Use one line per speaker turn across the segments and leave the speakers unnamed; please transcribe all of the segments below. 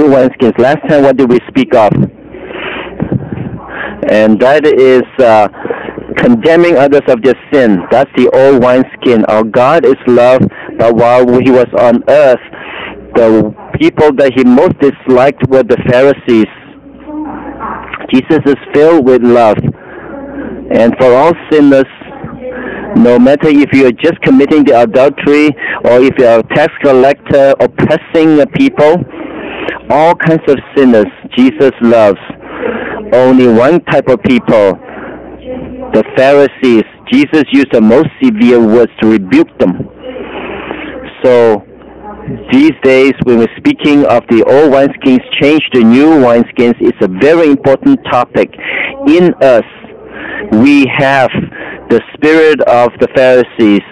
new wineskins. Last time, what did we speak of? And that is condemning others of their sin. That's the old wineskin. Our God is love, but while he was on earth, the people that he most disliked were the Pharisees. Jesus is filled with love. And for all sinners, no matter if you're just committing the adultery or if you're a tax collector oppressing people, all kinds of sinners Jesus loves. Only one type of people, the Pharisees. Jesus used the most severe words to rebuke them. So these days, when we're speaking of the old wineskins change to new wineskins, it's a very important topic. In us, we have the spirit of the Pharisees.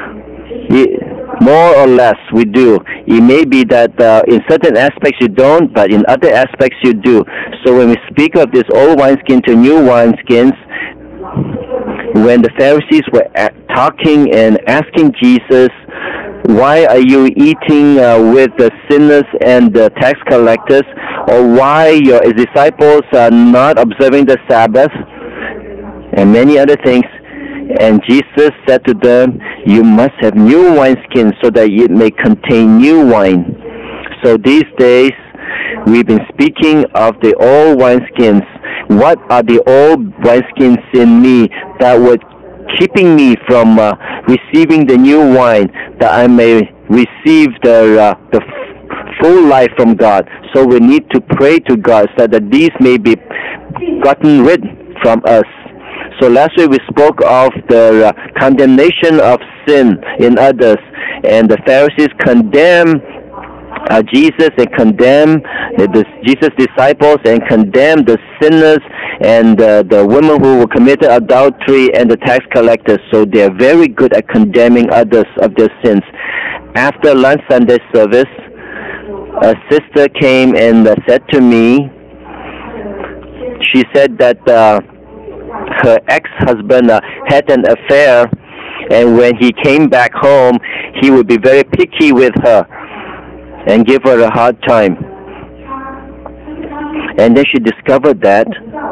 More or less, we do. It may be that in certain aspects you don't, but in other aspects you do. So when we speak of this old wineskin to new wineskins, when the Pharisees were talking and asking Jesus, why are you eating with the sinners and the tax collectors, or why your disciples are not observing the Sabbath, and many other things. And Jesus said to them, you must have new wineskins so that it may contain new wine. So these days, we've been speaking of the old wineskins. What are the old wineskins in me that were keeping me from receiving the new wine, that I may receive the full life from God? So we need to pray to God so that these may be gotten rid from us. So last week we spoke of the condemnation of sin in others, and the Pharisees condemn Jesus and condemn Jesus' disciples and condemn the sinners and the women who committed adultery and the tax collectors. So they are very good at condemning others of their sins. After lunch Sunday service, a sister came and said to me, she said that her ex-husband had an affair, and when he came back home, he would be very picky with her and give her a hard time. And then she discovered that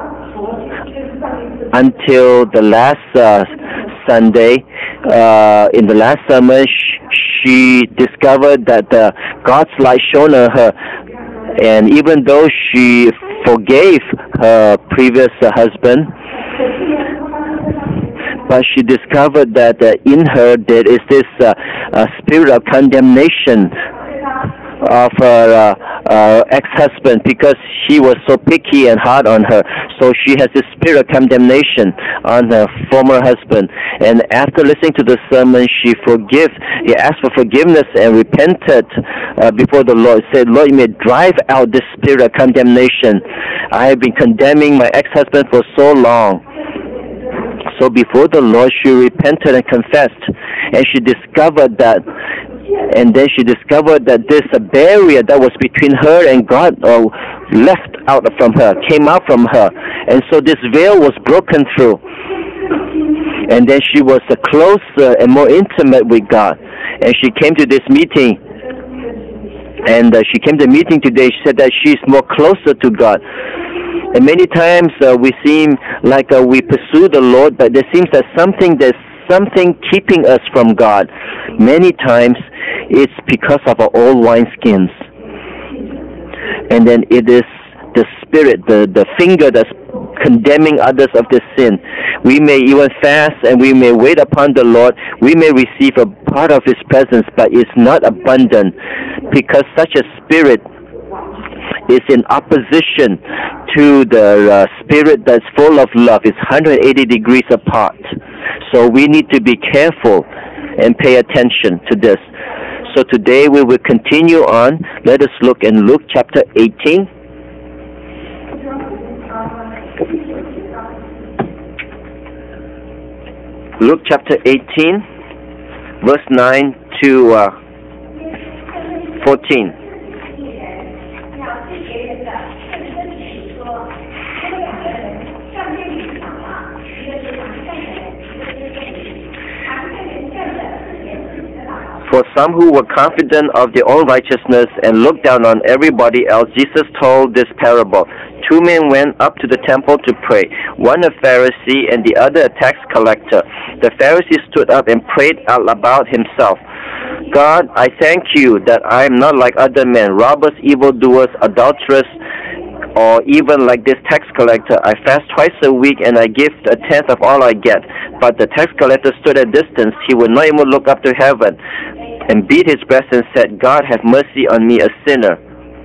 until the last Sunday, in the last sermon, she discovered that God's light shone on her. And even though she forgave her previous husband, but she discovered that in her there is this spirit of condemnation of her ex-husband, because he was so picky and hard on her. So she has this spirit of condemnation on her former husband. And after listening to the sermon, she asked for forgiveness and repented before the Lord. Said, Lord, you may drive out this spirit of condemnation. I have been condemning my ex-husband for so long. So before the Lord, she repented and confessed. And she discovered that this barrier that was between her and God left out from her, came out from her. And so this veil was broken through. And then she was closer and more intimate with God. And she came to this meeting. And she came to the meeting today. She said that she's more closer to God. And many times we seem like we pursue the Lord, but there seems that there's something keeping us from God. Many times it's because of our old wineskins. And then it is the spirit, the finger that's condemning others of their sin. We may even fast and we may wait upon the Lord. We may receive a part of His presence, but it's not abundant, because such a spirit is in opposition to the spirit that's full of love. It's 180 degrees apart. So we need to be careful and pay attention to this. So today we will continue on. Let us look in Luke chapter 18. Luke chapter 18, verse 9 to 14. For some who were confident of their own righteousness and looked down on everybody else, Jesus told this parable. Two men went up to the temple to pray, one a Pharisee and the other a tax collector. The Pharisee stood up and prayed out about himself. God, I thank you that I am not like other men, robbers, evildoers, adulterers, or even like this tax collector. I fast twice a week and I give a tenth of all I get. But the tax collector stood at a distance. He would not even look up to heaven and beat his breast and said, God, have mercy on me, a sinner.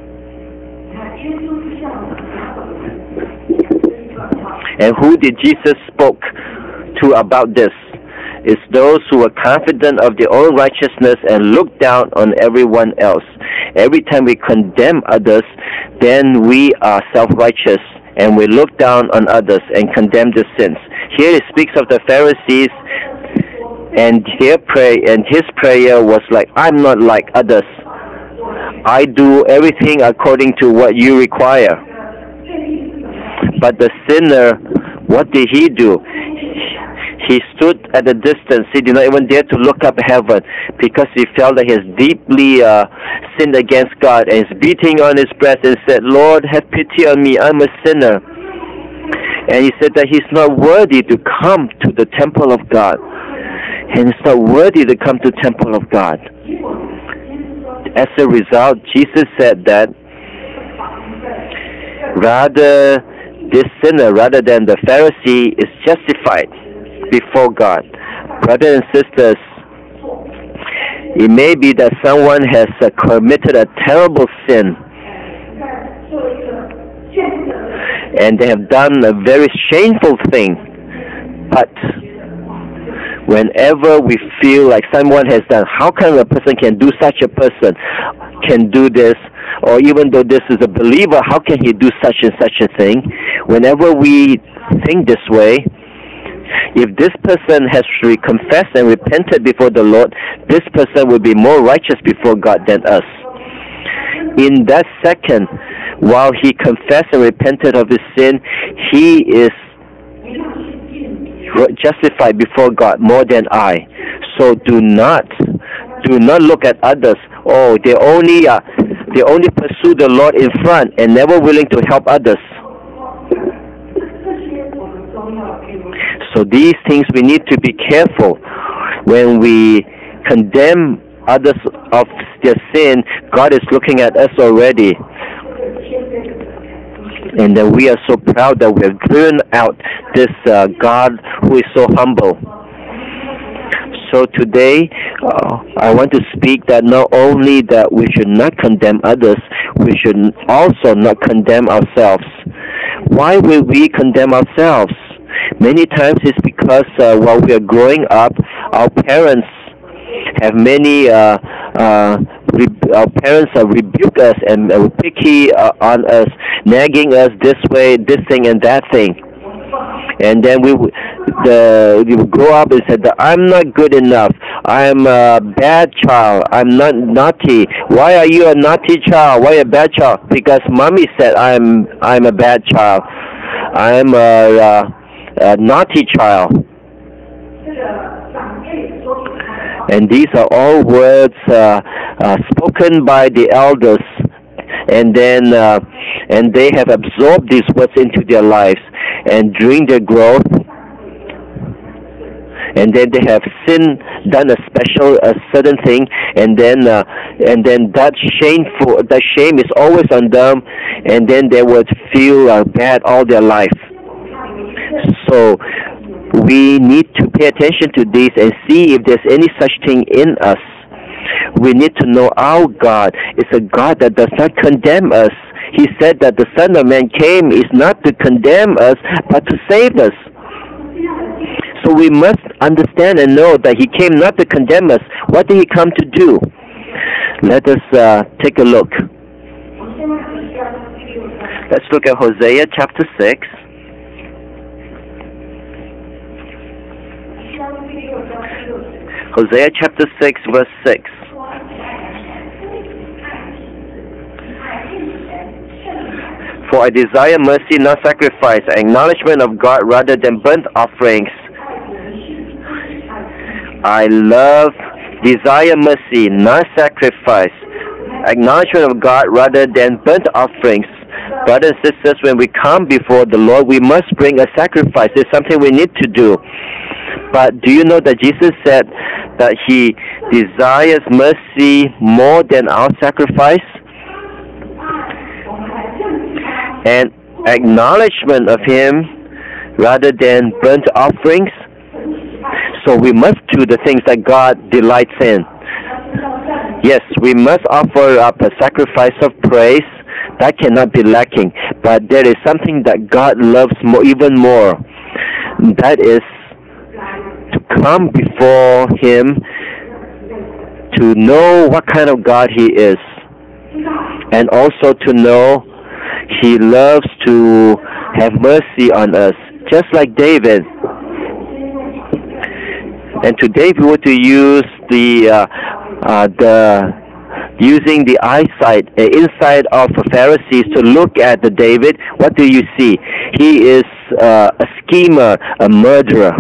And who did Jesus spoke to about this? It's those who are confident of their own righteousness and look down on everyone else. Every time we condemn others, then we are self-righteous and we look down on others and condemn their sins. Here it speaks of the Pharisees and his prayer was like, I'm not like others. I do everything according to what you require. But the sinner, what did he do? He stood at a distance. He did not even dare to look up at heaven because he felt that he has deeply sinned against God, and he's beating on his breast and said, Lord, have pity on me. I'm a sinner. And he said that he's not worthy to come to the temple of God. And he's not worthy to come to the temple of God. As a result, Jesus said that rather this sinner, rather than the Pharisee, is justified before God. Brothers and sisters, it may be that someone has committed a terrible sin and they have done a very shameful thing, but whenever we feel like someone has done, how come a person can do such a person can do this, or even though this is a believer, how can he do such and such a thing? Whenever we think this way, if this person has confessed and repented before the Lord, this person will be more righteous before God than us. In that second, while he confessed and repented of his sin, he is justified before God more than I. So do not look at others. Oh, they only pursue the Lord in front and never willing to help others. So these things we need to be careful. When we condemn others of their sin, God is looking at us already. And then we are so proud that we have driven out this God who is so humble. So today, I want to speak that not only that we should not condemn others, we should also not condemn ourselves. Why will we condemn ourselves? Many times it's because while we are growing up, our parents have our parents rebuke us and picky on us, nagging us this way, this thing and that thing. And then we would grow up and said that I'm not good enough. I'm a bad child. I'm not naughty. Why are you a naughty child? Why a bad child? Because mommy said I'm a bad child. I'm a naughty child. And these are all words spoken by the elders, and then and they have absorbed these words into their lives, and during their growth, and then they have done a certain thing, and then that shame is always on them, and then they would feel bad all their life. So we need to pay attention to this and see if there's any such thing in us. We need to know our God is a God that does not condemn us. He said that the Son of Man came is not to condemn us, but to save us. So we must understand and know that He came not to condemn us. What did He come to do? Let us take a look. Let's look at Hosea chapter 6. Hosea chapter 6, verse 6. For I desire mercy, not sacrifice, acknowledgement of God rather than burnt offerings. I love desire mercy, not sacrifice. Acknowledgement of God rather than burnt offerings. Brothers and sisters, when we come before the Lord, we must bring a sacrifice. It's something we need to do. But do you know that Jesus said that He desires mercy more than our sacrifice? And acknowledgement of Him rather than burnt offerings. So we must do the things that God delights in. Yes, we must offer up a sacrifice of praise. That cannot be lacking. But there is something that God loves more, even more. That is to come before Him to know what kind of God He is. And also to know He loves to have mercy on us, just like David. And today we were to use using the eyesight, insight of the Pharisees to look at the David. What do you see? He is a schemer, a murderer.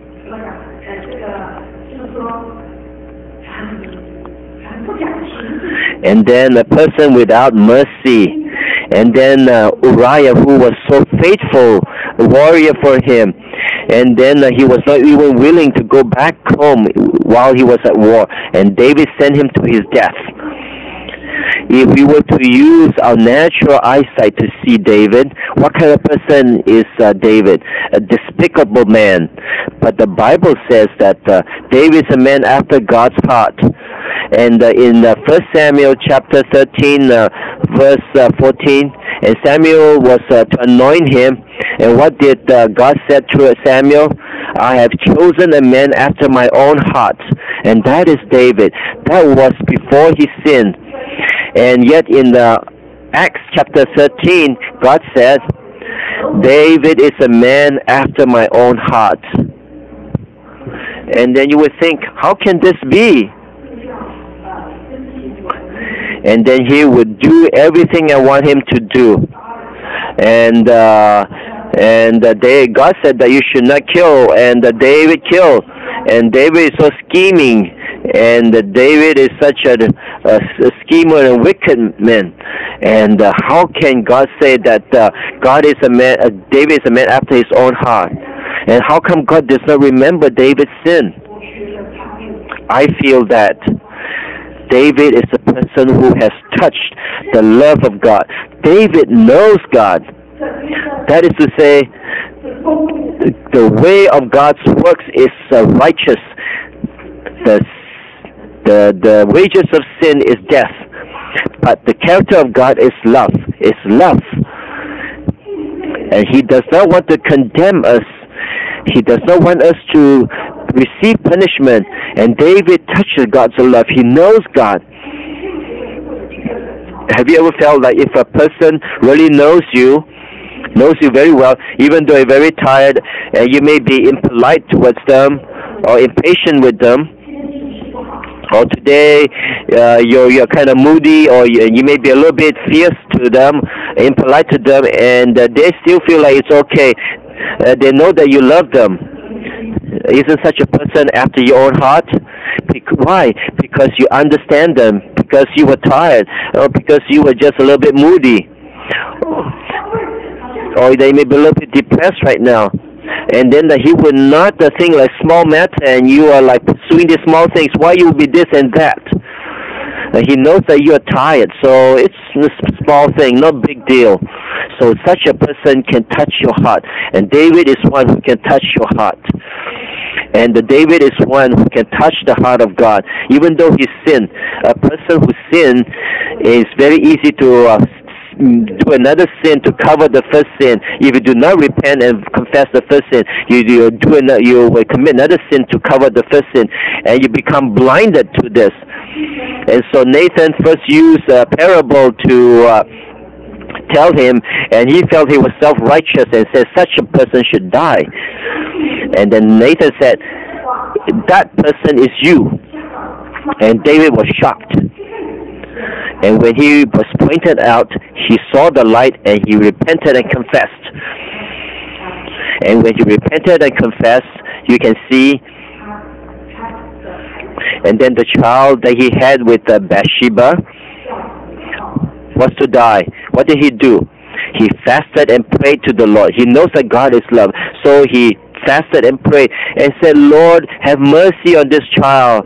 And then a person without mercy. And then Uriah, who was so faithful, a warrior for him. And then he was not even willing to go back home while he was at war. And David sent him to his death. If we were to use our natural eyesight to see David, what kind of person is David? A despicable man. But the Bible says that David is a man after God's heart. And in 1 Samuel chapter 13, verse 14, and Samuel was to anoint him. And what did God said to Samuel? I have chosen a man after my own heart. And that is David. That was before he sinned. And yet in Acts chapter 13, God said, David is a man after my own heart. And then you would think, how can this be? And then he would do everything I want him to do. And God said that you should not kill, and David killed. And David is so scheming, and David is such a schemer and wicked man. And how can God say that God is a man? David is a man after his own heart? And how come God does not remember David's sin? I feel that David is a person who has touched the love of God. David knows God. That is to say, the way of God's works is righteous. The wages of sin is death. But the character of God is love. And He does not want to condemn us. He does not want us to receive punishment. And David touches God's love. He knows God. Have you ever felt like if a person really knows you very well, even though you're very tired and you may be impolite towards them or impatient with them, or today you're kind of moody, or you may be a little bit fierce to them, impolite to them, and they still feel like it's okay. They know that you love them. Isn't such a person after your own heart? Why? Because you understand them, because you were tired, or because you were just a little bit moody, or they may be a little bit depressed right now. And then he would not think like small matter, and you are like pursuing these small things. Why you will be this and that? He knows that you are tired, so it's a small thing, no big deal. So such a person can touch your heart. And David is one who can touch your heart. And David is one who can touch the heart of God, even though he sinned. A person who sinned is very easy to do another sin to cover the first sin. If you do not repent and confess the first sin, you will commit another sin to cover the first sin, and you become blinded to this. And so Nathan first used a parable to tell him, and he felt he was self-righteous and said such a person should die. And then Nathan said, that person is you. And David was shocked. And when he was pointed out, he saw the light, and he repented and confessed. And when he repented and confessed, you can see And then the child that he had with Bathsheba was to die. What did he do? He fasted and prayed to the Lord. He knows that God is love. So he fasted and prayed and said, Lord, have mercy on this child.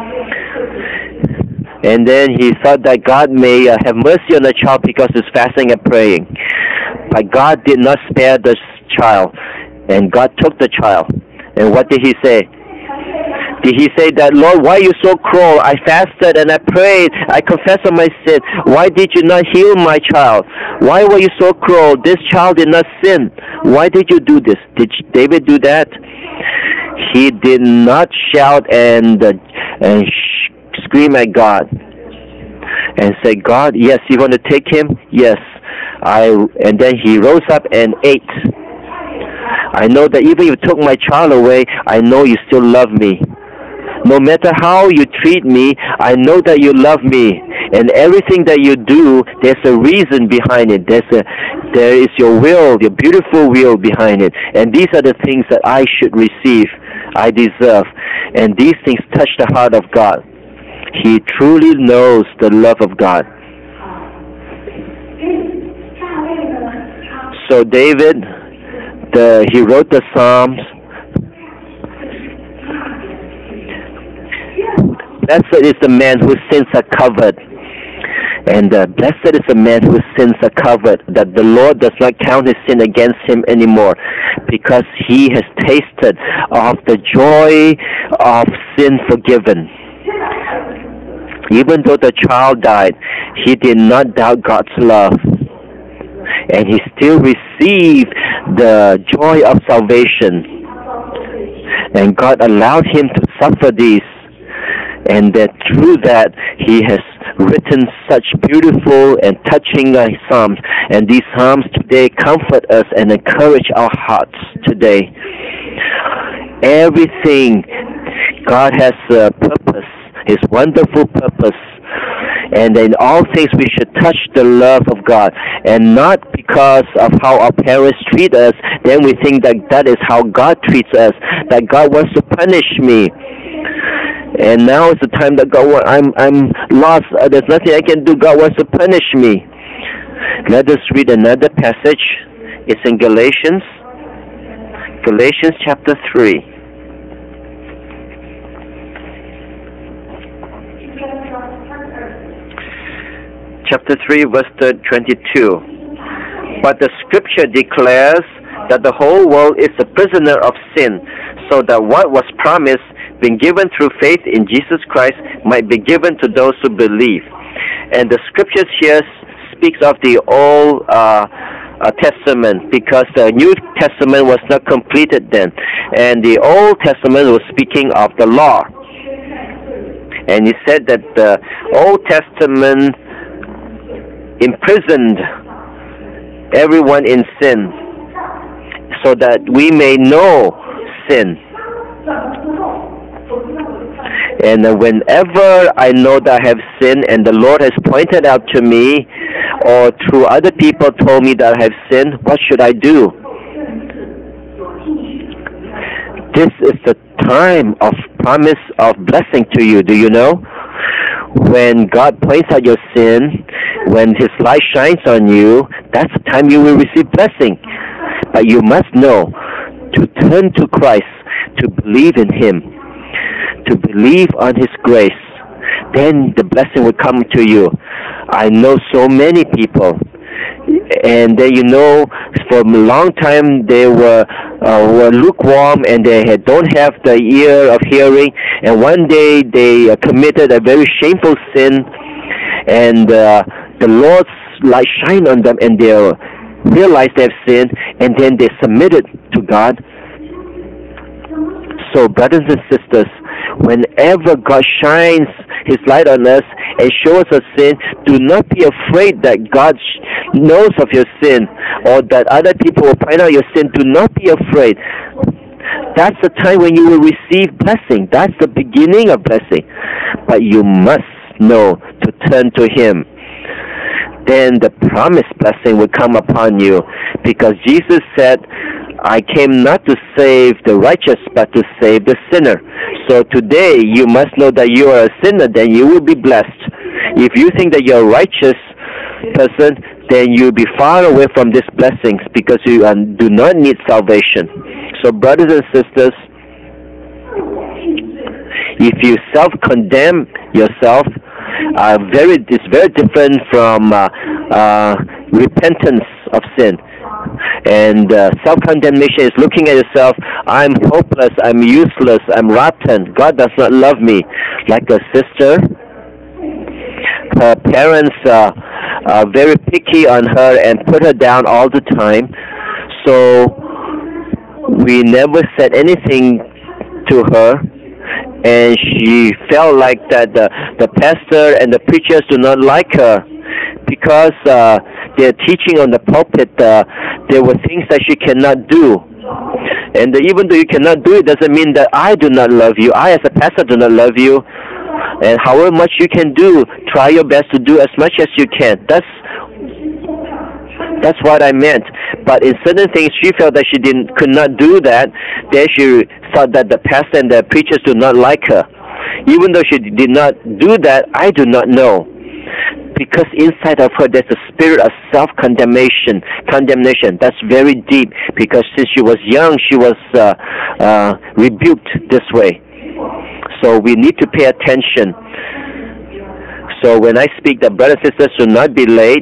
And then he thought that God may have mercy on the child because he's fasting and praying. But God did not spare the child. And God took the child. And what did he say? Did he say that, Lord, why are you so cruel? I fasted and I prayed. I confessed on my sin. Why did you not heal my child? Why were you so cruel? This child did not sin. Why did you do this? Did David do that? He did not shout and scream at God and say, God, yes, you want to take him? Yes. And then he rose up and ate. I know that even if you took my child away, I know you still love me. No matter how you treat me, I know that you love me. And everything that you do, there's a reason behind it. There is your will, your beautiful will behind it. And these are the things that I should receive, I deserve. And these things touch the heart of God. He truly knows the love of God. So David, he wrote the Psalms. Blessed is the man whose sins are covered. And blessed is the man whose sins are covered, that the Lord does not count his sin against him anymore, because he has tasted of the joy of sin forgiven. Even though the child died, he did not doubt God's love. And he still received the joy of salvation. And God allowed him to suffer these. And that through that, he has written such beautiful and touching psalms. And these psalms today comfort us and encourage our hearts today. Everything, God has a purpose, his wonderful purpose. And in all things we should touch the love of God. And not because of how our parents treat us, then we think that that is how God treats us, that God wants to punish me. And now is the time that God, I'm lost. There's nothing I can do. God wants to punish me. Let us read another passage. It's in Galatians chapter 3. Chapter 3, verse 22. But the scripture declares that the whole world is a prisoner of sin, so that what was promised, being given through faith in Jesus Christ, might be given to those who believe. And the scriptures here speaks of the Old Testament, because the New Testament was not completed then. And the Old Testament was speaking of the law. And he said that the Old Testament imprisoned everyone in sin, so that we may know sin. And whenever I know that I have sinned and the Lord has pointed out to me, or through other people told me that I have sinned, what should I do? This is the time of promise of blessing to you. Do you know? When God points out your sin, when his light shines on you, that's the time you will receive blessing. But you must know to turn to Christ, to believe in him, to believe on his grace. Then the blessing will come to you. I know so many people, and they, for a long time they were lukewarm, and they don't have the ear of hearing, and one day they committed a very shameful sin, and the Lord's light shine on them, and they realized they have sinned, and then they submitted to God. So, brothers and sisters, whenever God shines his light on us and shows us sin, do not be afraid that God knows of your sin, or that other people will point out your sin. Do not be afraid. That's the time when you will receive blessing. That's the beginning of blessing. But you must know to turn to him. Then the promised blessing will come upon you, because Jesus said, I came not to save the righteous, but to save the sinner. So today, you must know that you are a sinner, then you will be blessed. If you think that you're a righteous person, then you'll be far away from these blessings because you do not need salvation. So brothers and sisters, if you self-condemn yourself, it's very different from repentance of sin. And self-condemnation is looking at yourself, I'm hopeless, I'm useless, I'm rotten, God does not love me. Like a sister, her parents are very picky on her and put her down all the time. So we never said anything to her, and she felt like that the pastor and the preachers do not like her because they're teaching on the pulpit. There were things that she cannot do. And even though you cannot do it, doesn't mean that I do not love you. I as a pastor do not love you. And however much you can do, try your best to do as much as you can. That's what I meant. But in certain things, she felt that she could not do that. Then she thought that the pastor and the preachers do not like her. Even though she did not do that, I do not know. Because inside of her, there's a spirit of self-condemnation. That's very deep. Because since she was young, she was rebuked this way. So we need to pay attention. So when I speak, the brothers and sisters should not be late.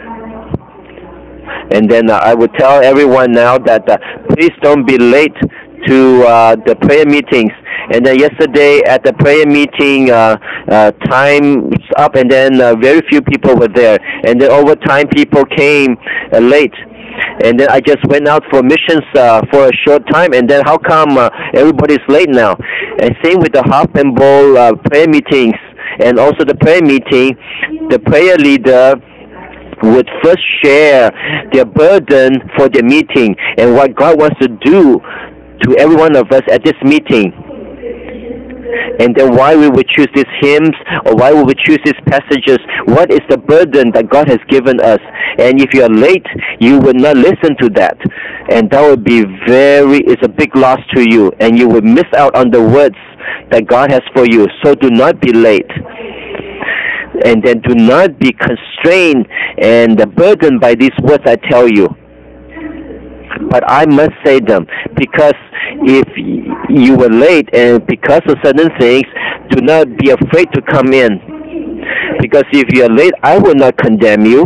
And then I would tell everyone now that please don't be late to the prayer meetings. And then yesterday at the prayer meeting, time's up, and then very few people were there. And then over time, people came late. And then I just went out for missions for a short time, and then how come everybody's late now? And same with the Harp and Bowl prayer meetings, and also the prayer meeting, the prayer leader would first share their burden for the meeting and what God wants to do to every one of us at this meeting. And then why we would choose these hymns, or why we would choose these passages. What is the burden that God has given us? And if you are late, you will not listen to that. And that would be it's a big loss to you. And you will miss out on the words that God has for you. So do not be late. And then do not be constrained and burdened by these words I tell you. But I must say them, because if you were late and because of certain things, do not be afraid to come in. Because if you are late, I will not condemn you.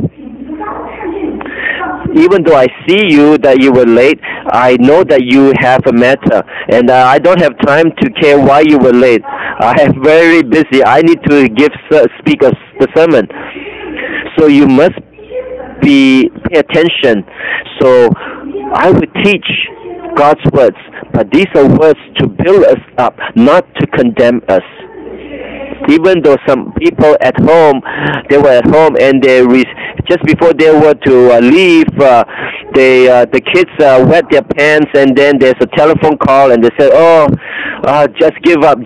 Even though I see you that you were late, I know that you have a matter, and I don't have time to care why you were late. I am very busy. I need to speak the sermon. So you must pay attention. So I will teach God's words, but these are words to build us up, not to condemn us. Even though some people at home, they were at home and just before they were to leave, the kids wet their pants, and then there's a telephone call and they said, just give up.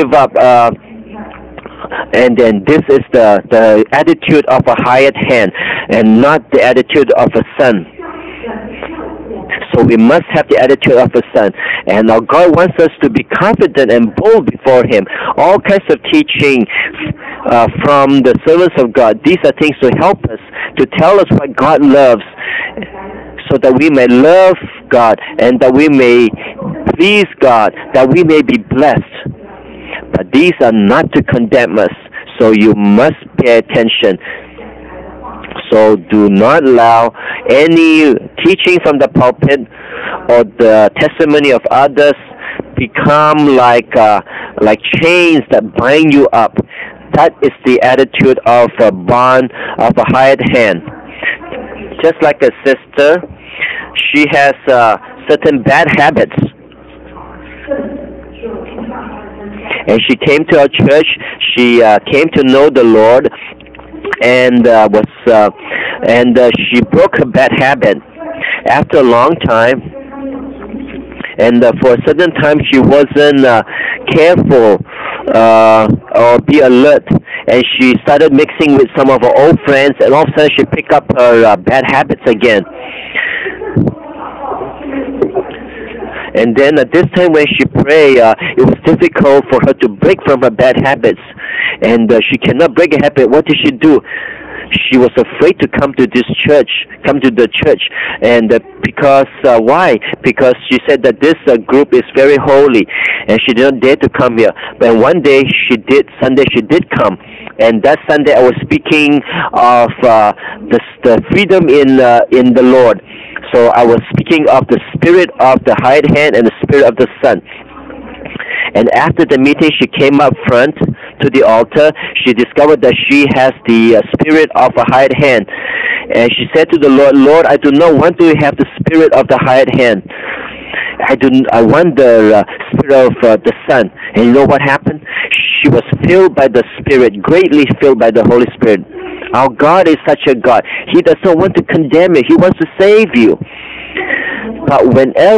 And then this is the attitude of a hired hand and not the attitude of a son. So we must have the attitude of a son. And now God wants us to be confident and bold before Him. All kinds of teaching from the servants of God. These are things to help us, to tell us what God loves, so that we may love God and that we may please God, that we may be blessed. But these are not to condemn us. So you must pay attention. So do not allow any teaching from the pulpit or the testimony of others become like chains that bind you up. That is the attitude of a bond of a hired hand. Just like a sister, she has certain bad habits. And she came to our church. She came to know the Lord, and she broke her bad habit after a long time. And for a certain time, she wasn't careful or be alert. And she started mixing with some of her old friends, and all of a sudden she picked up her bad habits again. And then at this time when she prayed, it was difficult for her to break from her bad habits. And she cannot break a habit. What did she do? She was afraid to come to the church. And because, why? Because she said that this group is very holy, and she did not dare to come here. But one day Sunday she did come. And that Sunday I was speaking of the freedom in the Lord. So I was speaking of the spirit of the hired hand and the spirit of the Son. And after the meeting, she came up front to the altar. She discovered that she has the spirit of a hired hand. And she said to the Lord, Lord, I do not want to have the spirit of the hired hand. I want the spirit of the Son. And you know what happened? She was filled by the Spirit, greatly filled by the Holy Spirit. Our God is such a God. He does not want to condemn you. He wants to save you. But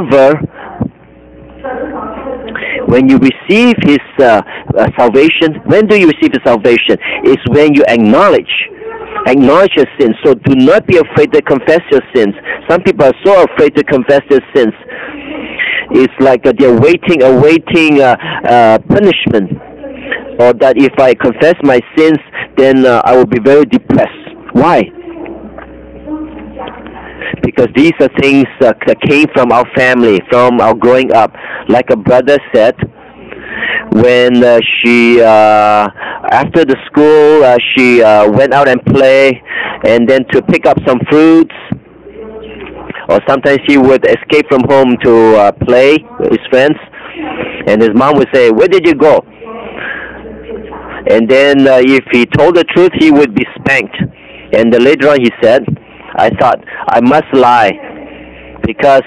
when you receive His salvation, when do you receive His salvation? It's when you acknowledge your sins. So do not be afraid to confess your sins. Some people are so afraid to confess their sins. It's like they're awaiting punishment. Or that if I confess my sins, then I will be very depressed. Why? Because these are things that came from our family, from our growing up. Like a brother said, when after the school, she went out and play, and then to pick up some fruits, or sometimes he would escape from home to play with his friends, and his mom would say, where did you go? And then if he told the truth, he would be spanked. And later on he said, I thought, I must lie, because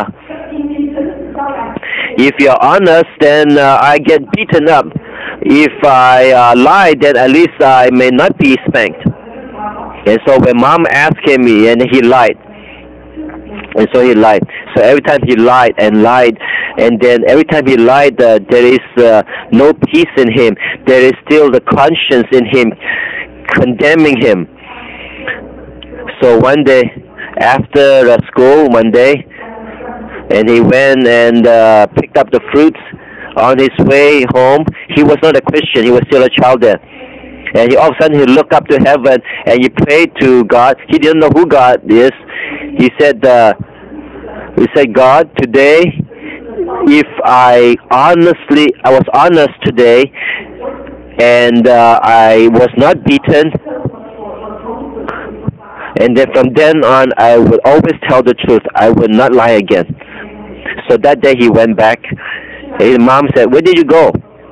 if you're honest, then I get beaten up. If I lie, then at least I may not be spanked. And so when mom asked him, and he lied. And so he lied. So every time he lied, and then every time he lied, there is no peace in him. There is still the conscience in him condemning him. So one day, after school, and he went and picked up the fruits. On his way home, he was not a Christian. He was still a child there. And all of a sudden, he looked up to heaven and he prayed to God. He didn't know who God is. He said, God, today, if I was honest today, and I was not beaten, and then from then on, I would always tell the truth. I would not lie again. So that day he went back. His mom said, where did you go?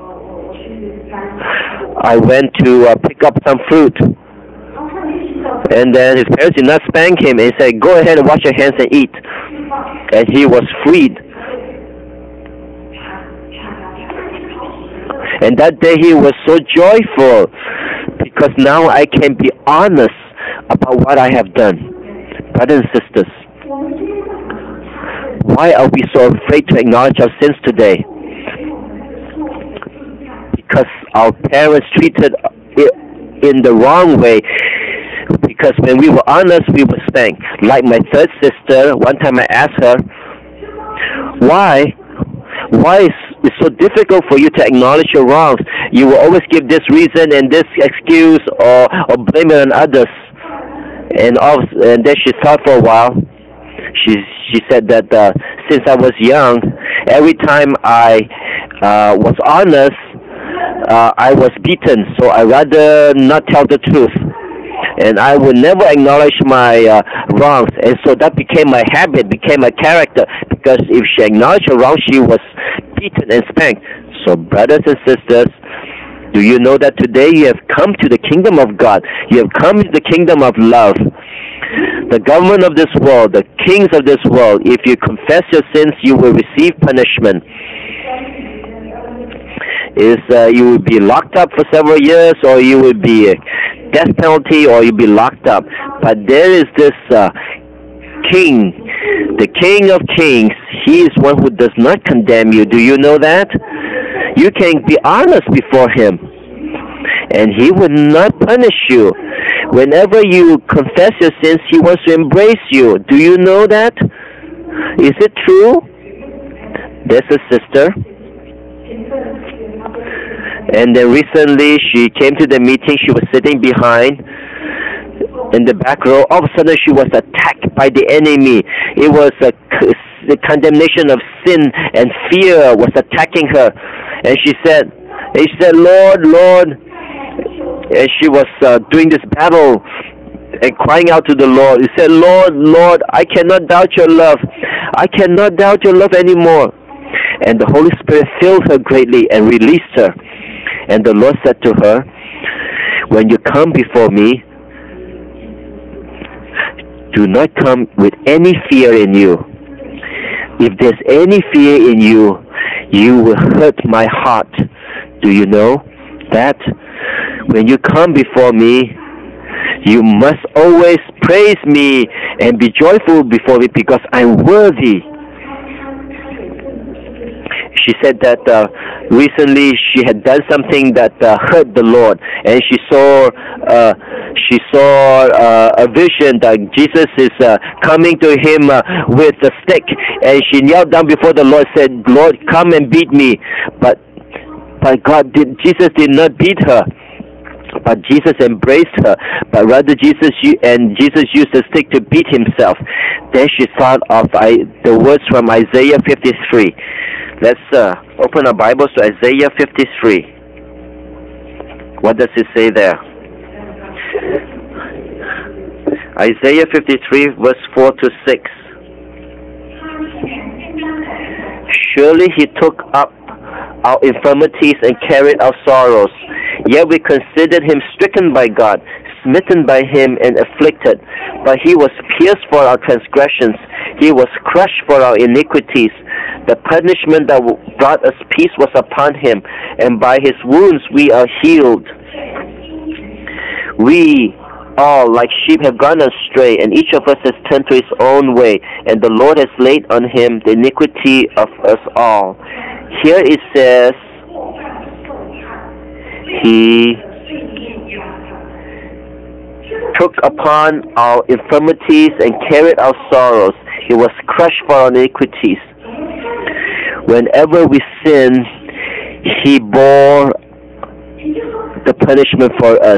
I went to pick up some fruit. And then his parents did not spank him. And he said, go ahead and wash your hands and eat. And he was freed. And that day he was so joyful, because now I can be honest about what I have done. Brothers and sisters, why are we so afraid to acknowledge our sins today? Because our parents treated it in the wrong way. Because when we were honest, we were spanked. Like my third sister, one time I asked her, why is it so difficult for you to acknowledge your wrongs? You will always give this reason and this excuse, or blame it on others. And then she thought for a while. She said that since I was young, every time I was honest, I was beaten. So I rather not tell the truth. And I would never acknowledge my wrongs. And so that became my habit, became my character. Because if she acknowledged her wrong, she was beaten and spanked. So brothers and sisters, do you know that today you have come to the kingdom of God? You have come to the kingdom of love. The government of this world, the kings of this world, if you confess your sins, you will receive punishment. You will be locked up for several years, or you will be death penalty, or you'll be locked up. But there is this king, the King of Kings. He is one who does not condemn you. Do you know that? You can be honest before him, and he will not punish you. Whenever you confess your sins, he wants to embrace you. Do you know that? Is it true? There's a sister, and then recently she came to the meeting. She was sitting behind in the back row. All of a sudden she was attacked by the enemy. It was the condemnation of sin and fear was attacking her. And she said, Lord, Lord. And she was doing this battle and crying out to the Lord. He said, Lord, Lord, I cannot doubt your love. I cannot doubt your love anymore. And the Holy Spirit filled her greatly and released her. And the Lord said to her, when you come before me, do not come with any fear in you. If there's any fear in you, you will hurt my heart. Do you know that? When you come before me, you must always praise me and be joyful before me because I'm worthy. She said that recently she had done something that hurt the Lord, and she saw a vision that Jesus is coming to him with a stick, and she knelt down before the Lord, said, Lord, come and beat me. But Jesus did not beat her. But Jesus embraced her. But rather Jesus used the stick to beat himself. Then she thought of the words from Isaiah 53. Let's open our Bibles to Isaiah 53. What does it say there? Isaiah 53 verse 4 to 6. Surely he took up our infirmities and carried our sorrows. Yet we considered him stricken by God, smitten by him and afflicted. But he was pierced for our transgressions. He was crushed for our iniquities. The punishment that brought us peace was upon him, and by his wounds we are healed. We all, like sheep, have gone astray, and each of us has turned to his own way, and the Lord has laid on him the iniquity of us all. Here it says, he took upon our infirmities and carried our sorrows. He was crushed for our iniquities. Whenever we sin, he bore the punishment for us.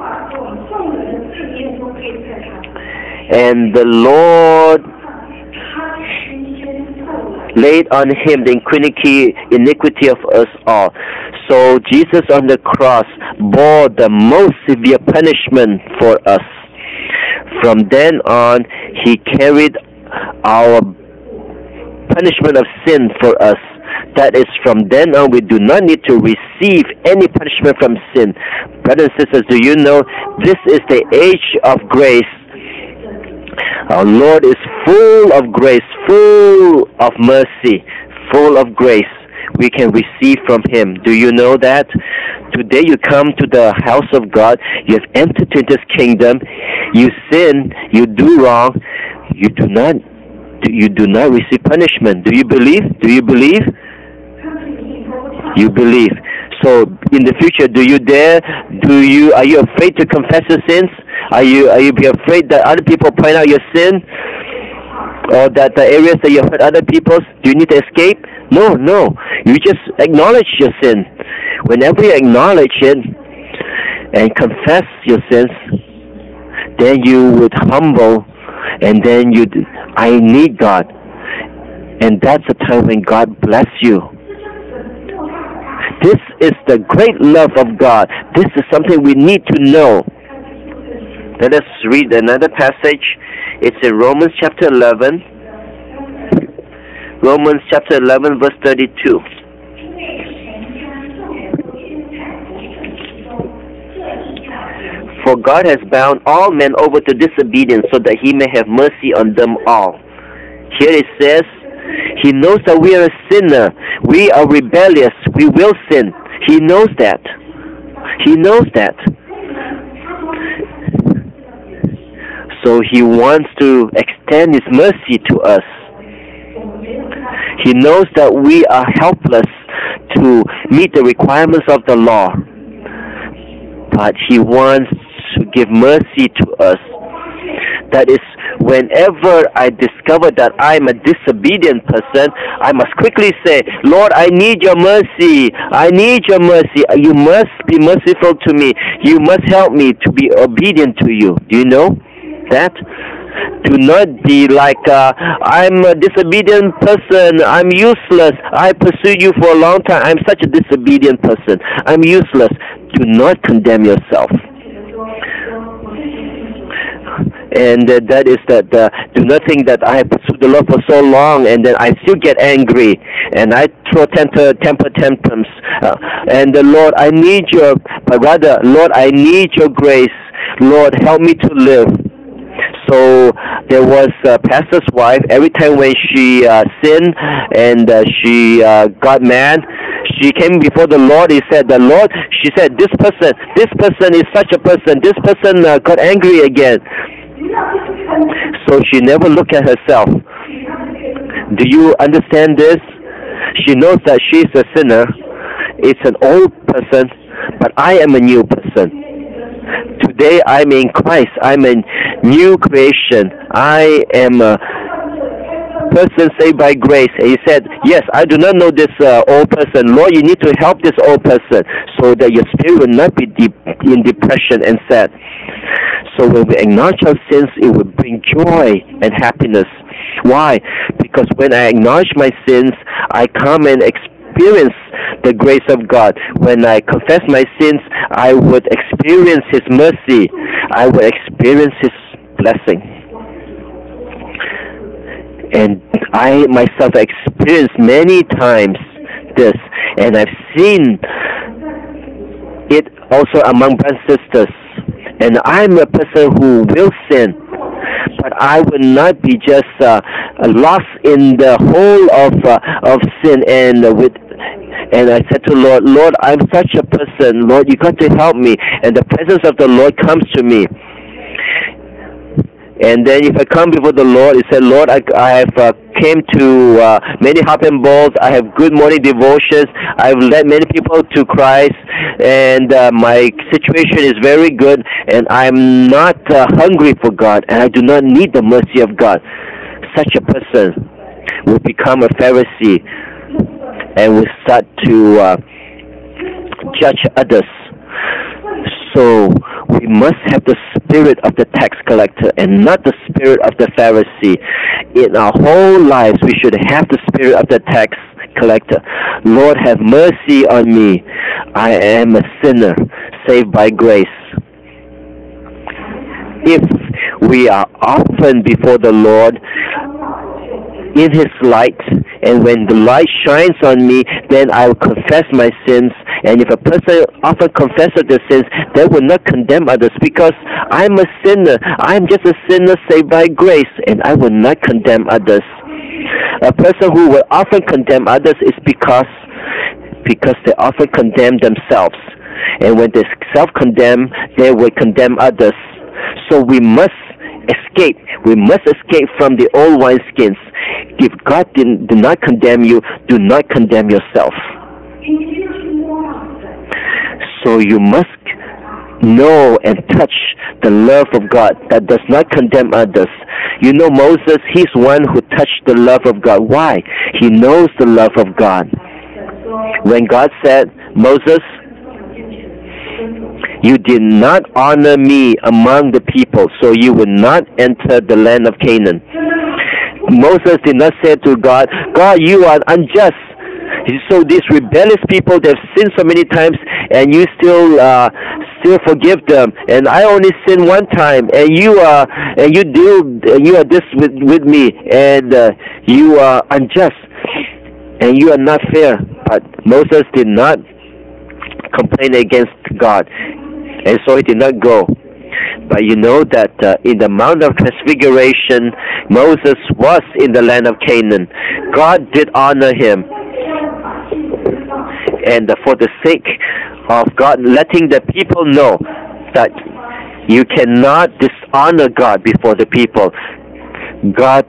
And the Lord laid on him the iniquity of us all. So Jesus on the cross bore the most severe punishment for us. From then on, he carried our punishment of sin for us. That is, from then on, we do not need to receive any punishment from sin. Brothers and sisters, do you know this is the age of grace? Our Lord is full of grace, full of mercy, full of grace. We can receive from him. Do you know that? Today you come to the house of God, you have entered into his kingdom, you sin, you do wrong, you do not receive punishment. Do you believe? Do you believe? You believe. So in the future, are you afraid to confess your sins? Are you afraid that other people point out your sin? Or that the areas that you hurt other people, do you need to escape? No. You just acknowledge your sin. Whenever you acknowledge it and confess your sins, then you would humble, and then I need God. And that's the time when God bless you. This is the great love of God. This is something we need to know. Let us read another passage. It's in Romans chapter 11. Romans chapter 11 verse 32. For God has bound all men over to disobedience so that he may have mercy on them all. Here it says, he knows that we are a sinner. We are rebellious. We will sin. He knows that. He knows that. So he wants to extend his mercy to us. He knows that we are helpless to meet the requirements of the law. But he wants to give mercy to us. That is, whenever I discover that I'm a disobedient person, I must quickly say, Lord, I need your mercy. I need your mercy. You must be merciful to me. You must help me to be obedient to you. Do you know that? Do not be like, I'm a disobedient person. I'm useless. I pursued you for a long time. I'm such a disobedient person. I'm useless. Do not condemn yourself. And that is that do not think that I have pursued the Lord for so long and then I still get angry and I throw temper tantrums. And the Lord, I need your, but rather, Lord, I need your grace. Lord, help me to live. So there was a pastor's wife. Every time when she sinned and she got mad, she came before the Lord. He said, "The Lord," she said, this person is such a person. This person got angry again." So she never looked at herself. Do you understand this? She knows that she's a sinner. It's an old person, but I am a new person. Today I'm in Christ. I'm a new creation. I am a person saved by grace. And he said, yes, I do not know this old person. Lord, you need to help this old person so that your spirit will not be in depression and sad. So when we acknowledge our sins, it will bring joy and happiness. Why? Because when I acknowledge my sins, I come and experience the grace of God. When I confess my sins, I would experience His mercy. I would experience His blessing. And I myself experienced many times this, and I've seen it also among brothers and sisters. And I'm a person who will sin, but I will not be just lost in the whole of sin. And I said to Lord, Lord, I'm such a person. Lord, you got to help me. And the presence of the Lord comes to me. And then if I come before the Lord, He said, Lord, I have came to many hop and balls. I have good morning devotions. I've led many people to Christ. And my situation is very good. And I'm not hungry for God. And I do not need the mercy of God. Such a person will become a Pharisee and will start to judge others. So we must have the spirit of the tax collector and not the spirit of the Pharisee. In our whole lives, we should have the spirit of the tax collector. Lord, have mercy on me. I am a sinner, saved by grace. If we are often before the Lord in His light, and when the light shines on me, then I will confess my sins. And if a person often confesses their sins, they will not condemn others, because I'm a sinner. I'm just a sinner saved by grace, and I will not condemn others. A person who will often condemn others is because they often condemn themselves. And when they self-condemn, they will condemn others. So we must escape. We must escape from the old wineskins. If God did not condemn you, do not condemn yourself. So you must know and touch the love of God that does not condemn others. You know, Moses, he's one who touched the love of God. Why? He knows the love of God. When God said, Moses, you did not honor me among the people, so you will not enter the land of Canaan. Moses did not say to God, God, you are unjust. So these rebellious people, they've sinned so many times, and you still forgive them. And I only sinned one time, and you are this with me, and you are unjust, and you are not fair. But Moses did not complain against God, and so he did not go. But you know that in the Mount of Transfiguration, Moses was in the land of Canaan. God did honor him. And for the sake of God letting the people know that you cannot dishonor God before the people, God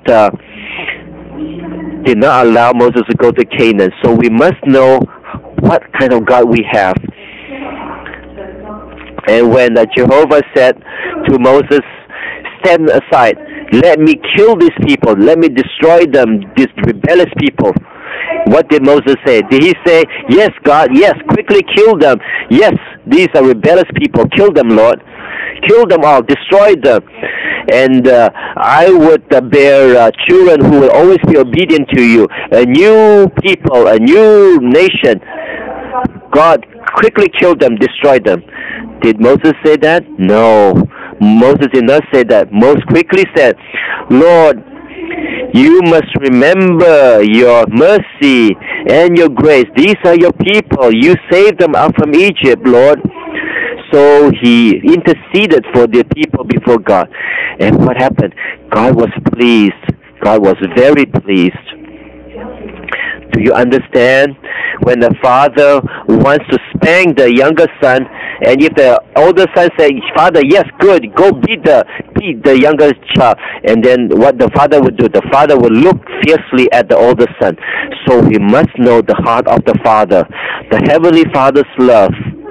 did not allow Moses to go to Canaan. So we must know what kind of God we have. And when Jehovah said to Moses, stand aside. Let me kill these people. Let me destroy them, these rebellious people. What did Moses say? Did he say, yes, God, yes, quickly kill them. Yes, these are rebellious people. Kill them, Lord. Kill them all. Destroy them. And I would bear children who will always be obedient to you. A new people, a new nation. God, quickly kill them, destroy them. Did Moses say that? No. Moses did not say that. Moses quickly said, Lord, you must remember your mercy and your grace. These are your people. You saved them out from Egypt, Lord. So he interceded for the people before God. And what happened? God was pleased. God was very pleased. Do you understand? When the father wants to spank the younger son, and if the older son says, Father, yes, good, go beat the younger child, and then what the father would do, the father would look fiercely at the older son. So we must know the heart of the Father, the Heavenly Father's love.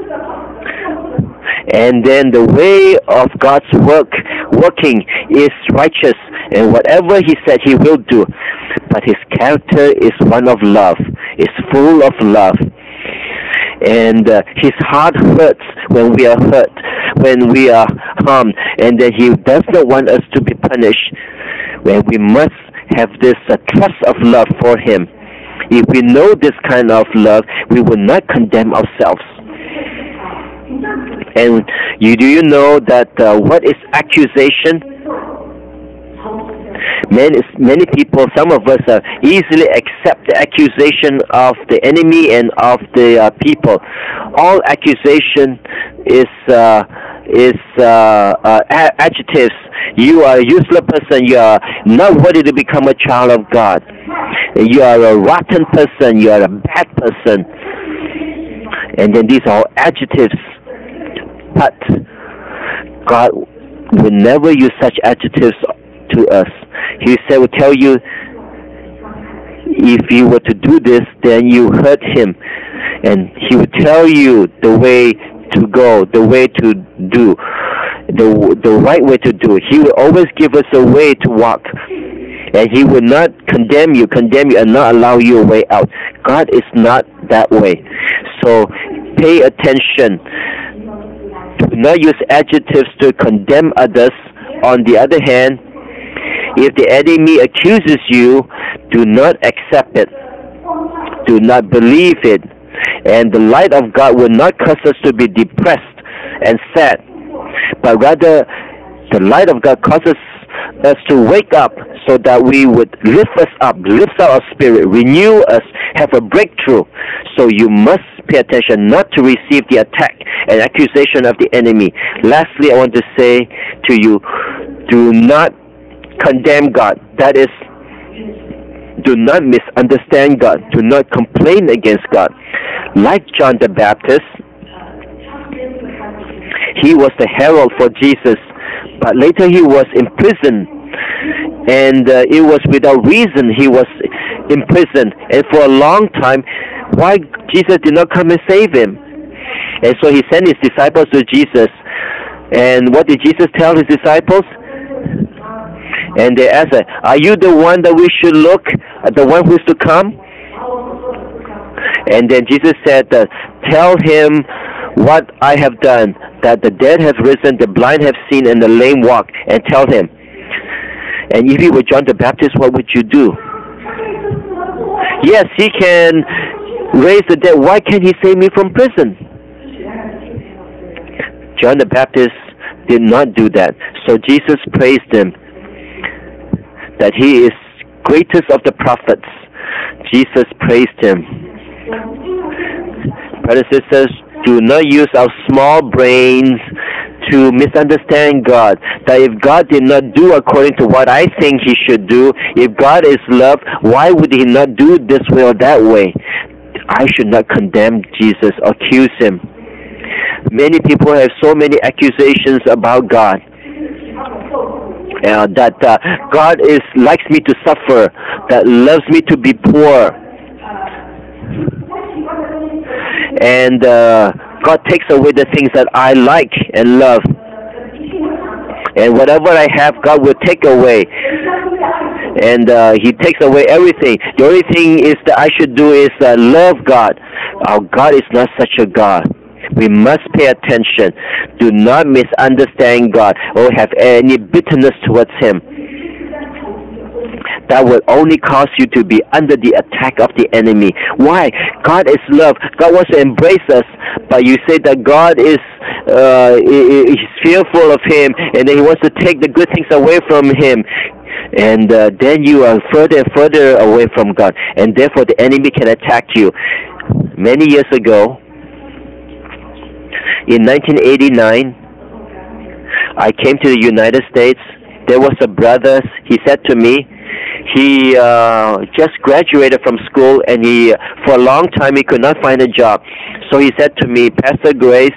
And then the way of God's working is righteous, and whatever He said He will do. But His character is one of love. It's full of love. And His heart hurts when we are hurt, when we are harmed, and that He does not want us to be punished. When we must have this trust of love for Him. If we know this kind of love, we will not condemn ourselves. And do you know that what is accusation? Many people, some of us, easily accept the accusation of the enemy and of the people. All accusation is adjectives. You are a useless person. You are not worthy to become a child of God. You are a rotten person. You are a bad person. And then these are all adjectives. But God will never use such adjectives to us. He said, will tell you, if you were to do this, then you hurt Him. And He will tell you the way to go, the way to do, the right way to do. He will always give us a way to walk. And He will not condemn you and not allow you a way out. God is not that way. So pay attention. Do not use adjectives to condemn others. On the other hand, if the enemy accuses you, do not accept it. Do not believe it. And the light of God will not cause us to be depressed and sad, but rather the light of God causes us to wake up so that we would lift us up, lift our spirit, renew us, have a breakthrough. So you must pay attention not to receive the attack and accusation of the enemy. Lastly, I want to say to you, do not condemn God. That is, do not misunderstand God. Do not complain against God. Like John the Baptist, he was the herald for Jesus, but later he was imprisoned, and it was without reason he was imprisoned. And for a long time, why Jesus did not come and save him? And so he sent his disciples to Jesus. And what did Jesus tell his disciples? And they asked, are you the one that we should look at, the one who is to come? And then Jesus said, tell him what I have done, that the dead have risen, the blind have seen, and the lame walk, and tell him. And if you were John the Baptist, what would you do? Yes, he can raise the dead. Why can't he save me from prison? John the Baptist did not do that. So Jesus praised him, that he is greatest of the prophets. Jesus praised him. Brothers and sisters, do not use our small brains to misunderstand God. That if God did not do according to what I think he should do, if God is love, why would he not do this way or that way? I should not condemn Jesus, accuse him. Many people have so many accusations about God. That God likes me to suffer, that loves me to be poor. And God takes away the things that I like and love. And whatever I have, God will take away. And He takes away everything. The only thing is that I should do is love God. Our God is not such a God. We must pay attention. Do not misunderstand God or have any bitterness towards Him. That will only cause you to be under the attack of the enemy. Why? God is love. God wants to embrace us, but you say that God is fearful of Him, and then He wants to take the good things away from Him. And then you are further and further away from God, and therefore the enemy can attack you. Many years ago, in 1989, I came to the United States. There was a brother. He said to me, he just graduated from school, and for a long time he could not find a job. So he said to me, Pastor Grace,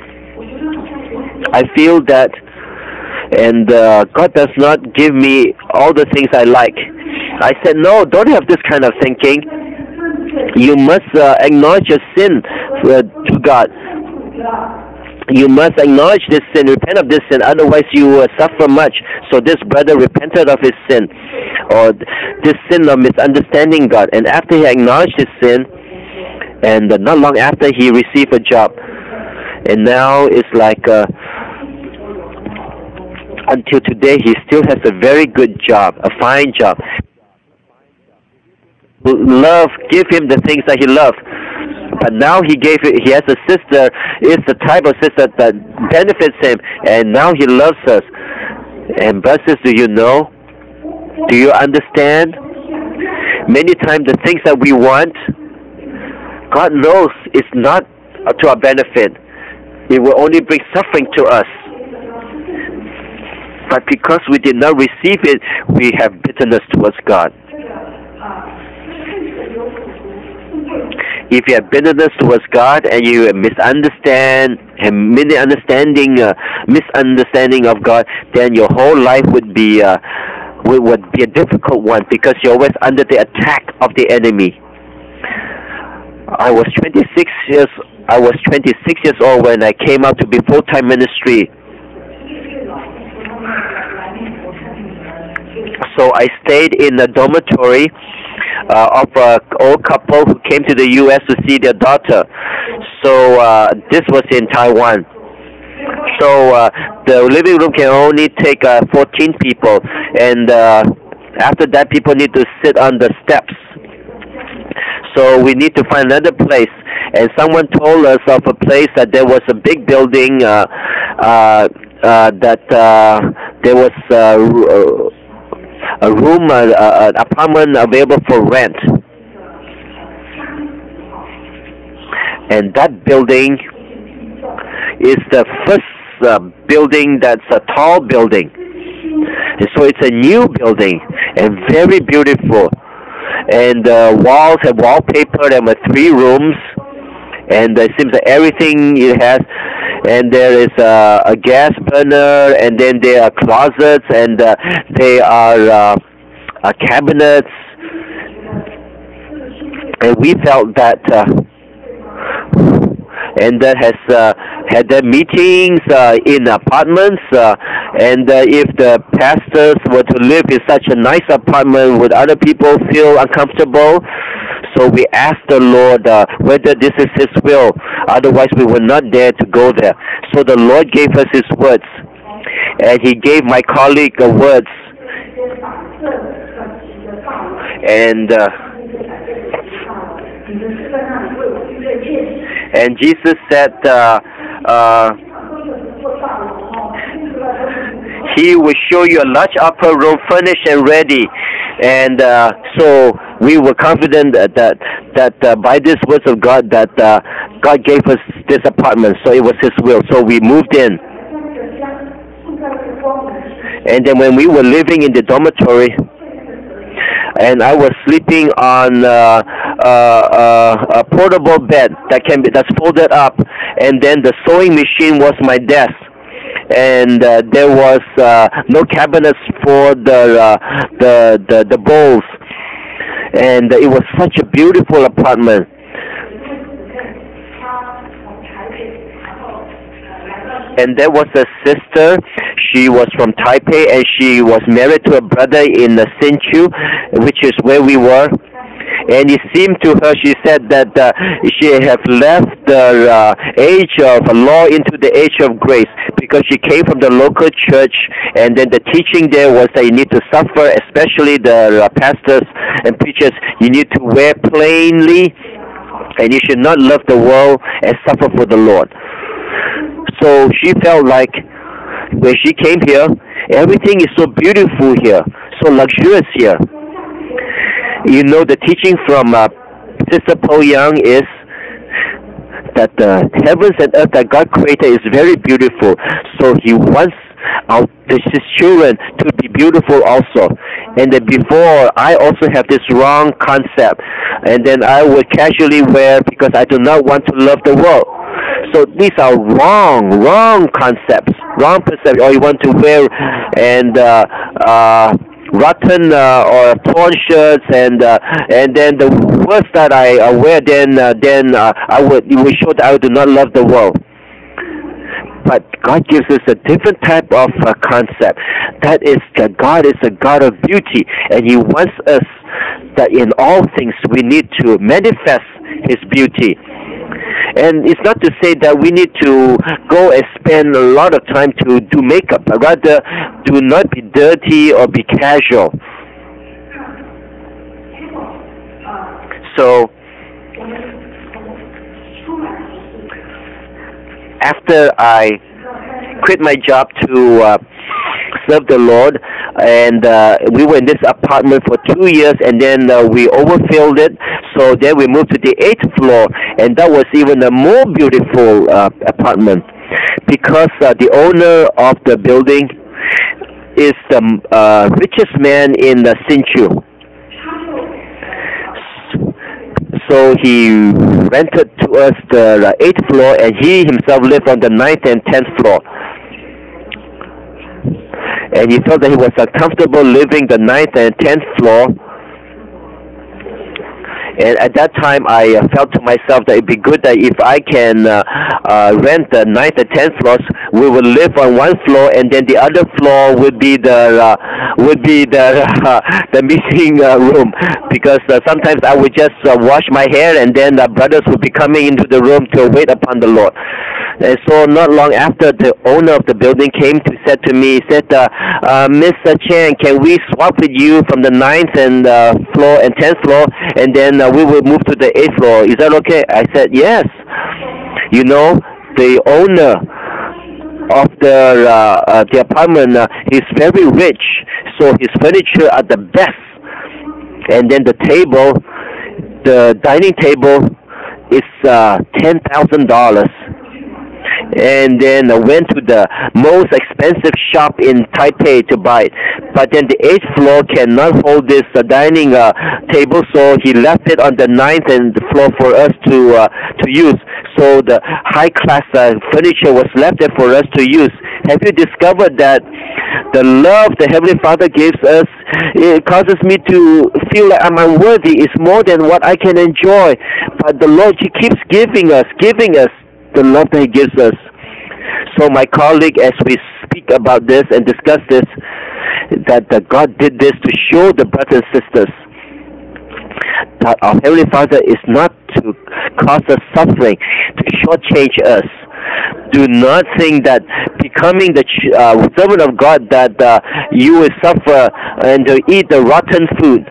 I feel that, and God does not give me all the things I like. I said, no, don't have this kind of thinking. You must acknowledge your sin to God. You must acknowledge this sin, repent of this sin, otherwise you will suffer much. So this brother repented of his sin, or this sin of misunderstanding God. And after he acknowledged his sin, and not long after, he received a job. And now it's like, until today, he still has a very good job, a fine job. Love, give him the things that he loves. But now he has a sister, it's the type of sister that benefits him, and now he loves us. And brothers, do you know? Do you understand? Many times the things that we want, God knows it's not to our benefit. It will only bring suffering to us. But because we did not receive it, we have bitterness towards God. If you have bitterness towards God and you misunderstand of God, then your whole life would be a difficult one, because you're always under the attack of the enemy. I was 26 years old when I came out to be full-time ministry. So I stayed in a dormitory of an old couple who came to the U.S. to see their daughter. So this was in Taiwan. So the living room can only take 14 people, and after that, people need to sit on the steps. So we need to find another place. And someone told us of a place that there was a big building that there was a room, an apartment available for rent. And that building is the first building that's a tall building. And so it's a new building and very beautiful. And walls have wallpaper. There were 3 rooms. And it seems that everything it has. And there is a gas burner, and then there are closets, and there are cabinets. And we felt that, and that has had their meetings in apartments. And if the pastors were to live in such a nice apartment, would other people feel uncomfortable? So we asked the Lord whether this is His will. Otherwise, we would not dare to go there. So the Lord gave us His words. And He gave my colleague the words. And Jesus said, He will show you a large upper room furnished and ready. And so we were confident that by these words of God, that God gave us this apartment. So it was His will. So we moved in. And then when we were living in the dormitory, and I was sleeping on a portable bed that's folded up, and then the sewing machine was my desk. And there was no cabinets for the bowls, and it was such a beautiful apartment. and there was a sister. She was from Taipei, and she was married to a brother in Hsinchu, which is where we were. And it seemed to her, she said that she had left the age of law into the age of grace, because she came from the local church, and then the teaching there was that you need to suffer, especially the pastors and preachers. You need to wear plainly, and you should not love the world and suffer for the Lord. So she felt like when she came here, everything is so beautiful here, so luxurious here. You know, the teaching from Sister Po Young is that the heavens and earth that God created is very beautiful. So He wants His children to be beautiful also. And then before, I also have this wrong concept. And then I would casually wear because I do not want to love the world. So these are wrong concepts, wrong perception. Or you want to wear and rotten or torn shirts, and then the words that I wear, then it will show that I do not love the world. But God gives us a different type of concept. That is that God is a God of beauty, and He wants us that in all things we need to manifest His beauty. And it's not to say that we need to go and spend a lot of time to do makeup, but rather do not be dirty or be casual. So, after I quit my job to serve the Lord, and we were in this apartment for 2 years, and then we overfilled it. So then we moved to the 8th floor, and that was even a more beautiful apartment, because the owner of the building is the richest man in Hsinchu. So he rented to us the 8th floor, and he himself lived on the 9th and 10th floor. And he felt that he was uncomfortable living the 9th and 10th floor. And at that time, I felt to myself that it'd be good that if I can rent the 9th and 10th floors, we would live on one floor, and then the other floor would be the meeting room. Because sometimes I would just wash my hair, and then brothers would be coming into the room to wait upon the Lord. And so not long after, the owner of the building came to said to me, he said, Mr. Chan, can we swap with you from the 9th and floor and 10th floor, and then we will move to the 8th floor. Is that okay? I said, yes. You know, the owner of the apartment is very rich, so his furniture are the best. And then the table, the dining table is $10,000. And then I went to the most expensive shop in Taipei to buy it. But then the 8th floor cannot hold this dining table, so he left it on the 9th and the floor for us to use. So the high-class furniture was left there for us to use. Have you discovered that the love the Heavenly Father gives us, it causes me to feel like I'm unworthy. It's more than what I can enjoy. But the Lord, He keeps giving us the love that He gives us. So my colleague, as we speak about this and discuss this, that God did this to show the brothers and sisters that our Heavenly Father is not to cause us suffering, to shortchange us. Do not think that becoming the servant of God that you will suffer and to eat the rotten food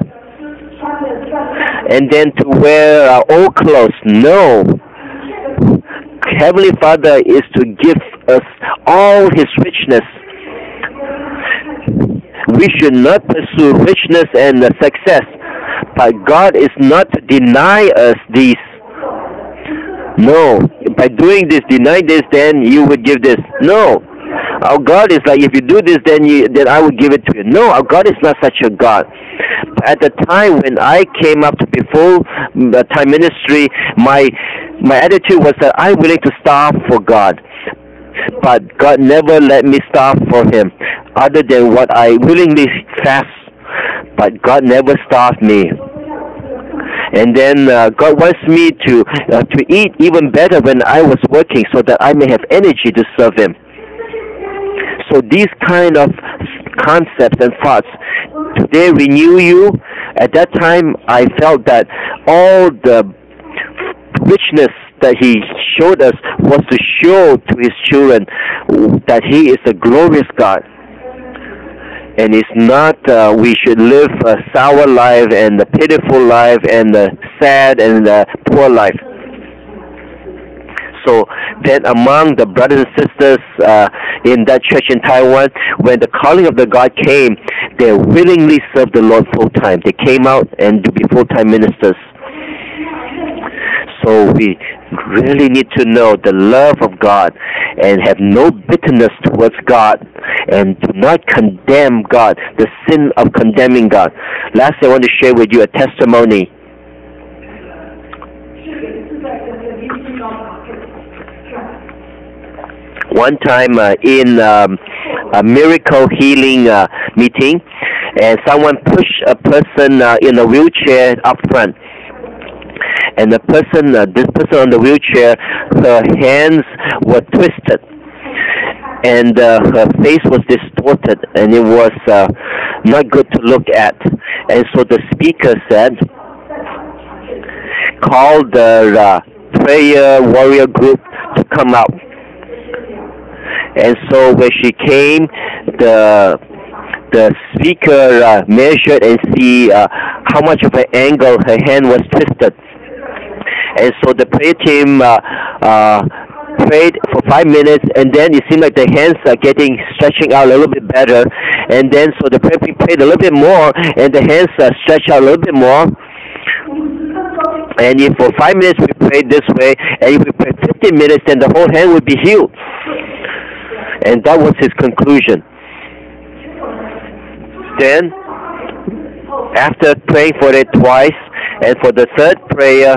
and then to wear old clothes. No. Heavenly Father is to give us all His richness. We should not pursue richness and success, but God is not to deny us these. No, by doing this, deny this, then you would give this. No, our God is like, if you do this, then I will give it to you. No, our God is not such a God. At the time when I came up to be full-time ministry, my attitude was that I'm willing to starve for God. But God never let me starve for Him, other than what I willingly fast. But God never starved me. And then God wants me to eat even better when I was working, so that I may have energy to serve Him. So these kind of concepts and thoughts, do they renew you? At that time, I felt that all the richness that He showed us was to show to His children that He is a glorious God. And it's not we should live a sour life and a pitiful life and a sad and a poor life. So then among the brothers and sisters in that church in Taiwan, when the calling of the God came, they willingly served the Lord full time. They came out and to be full-time ministers. So we really need to know the love of God and have no bitterness towards God and do not condemn God, the sin of condemning God. Lastly, I want to share with you a testimony. One time in a miracle healing meeting, and someone pushed a person in a wheelchair up front. And the person, this person on the wheelchair, her hands were twisted, and her face was distorted, and it was not good to look at. And so the speaker said, call the prayer warrior group to come out. And so when she came, the speaker measured and see how much of an angle her hand was twisted. And so the prayer team prayed for 5 minutes, and then it seemed like the hands are stretching out a little bit better. And then so the prayer team prayed a little bit more, and the hands stretched out a little bit more. And if for 5 minutes we prayed this way, and if we prayed 15 minutes, then the whole hand would be healed. And that was his conclusion. Then, after praying for it twice, and for the third prayer,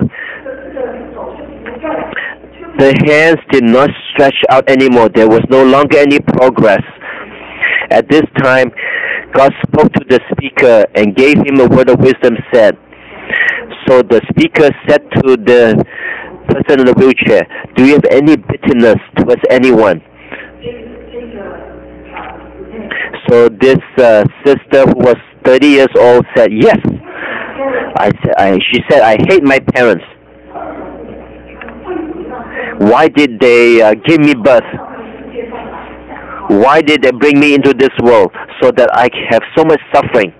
the hands did not stretch out anymore. There was no longer any progress. At this time, God spoke to the speaker and gave him a word of wisdom, said. So the speaker said to the person in the wheelchair, do you have any bitterness towards anyone? So this sister who was 30 years old said, yes. She said, I hate my parents. Why did they give me birth? Why did they bring me into this world so that I have so much suffering?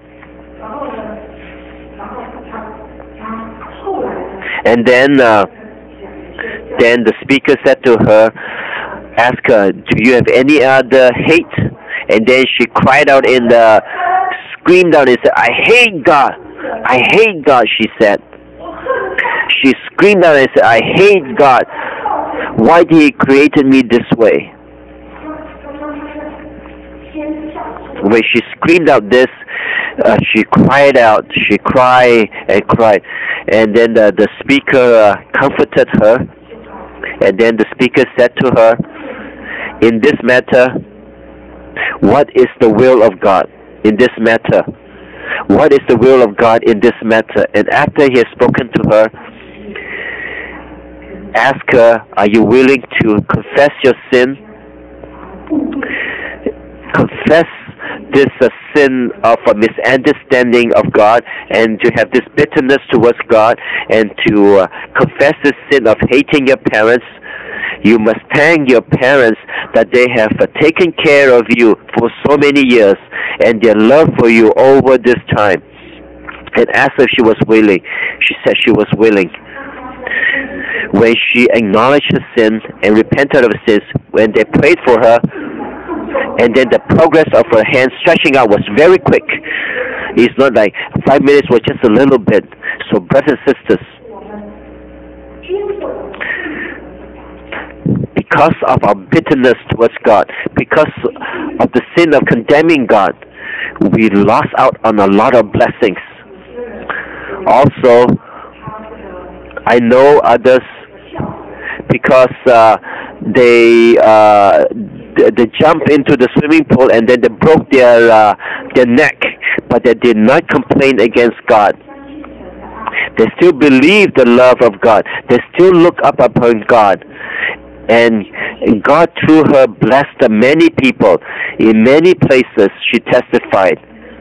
And then the speaker said to her, ask her, do you have any other hate? And then she cried out screamed out and said, I hate God. I hate God, she said. She screamed out and said, I hate God. Why did He created me this way? When she screamed out this, she cried out. She cried and cried. And then the speaker comforted her. And then the speaker said to her, in this matter, what is the will of God in this matter? What is the will of God in this matter? And after he had spoken to her, ask her, are you willing to confess your sin? Confess this sin of a misunderstanding of God, and to have this bitterness towards God, and to confess this sin of hating your parents. You must thank your parents that they have taken care of you for so many years, and their love for you over this time. And asked if she was willing. She said she was willing. When she acknowledged her sins and repented of her sins, when they prayed for her, and then the progress of her hand stretching out was very quick. It's not like 5 minutes was just a little bit. So brothers and sisters, because of our bitterness towards God, because of the sin of condemning God, we lost out on a lot of blessings. Also, I know others, because they jump into the swimming pool and then they broke their neck, but they did not complain against God. They still believe the love of God. They still look up upon God. and God through her blessed many people in many places. She testified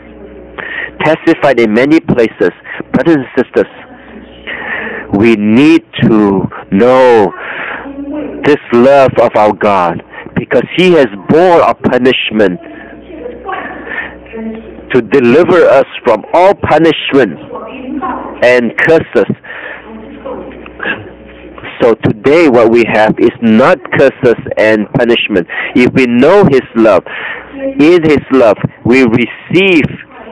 in many places. Brothers and sisters, we need to know this love of our God, because He has bore our punishment to deliver us from all punishment and curses. So today what we have is not curses and punishment. If we know His love, in His love we receive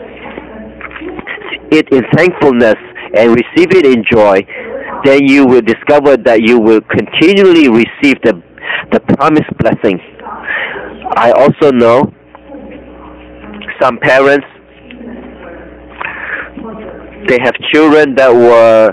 it in thankfulness and receive it in joy, then you will discover that you will continually receive the promised blessing. I also know some parents, they have children that were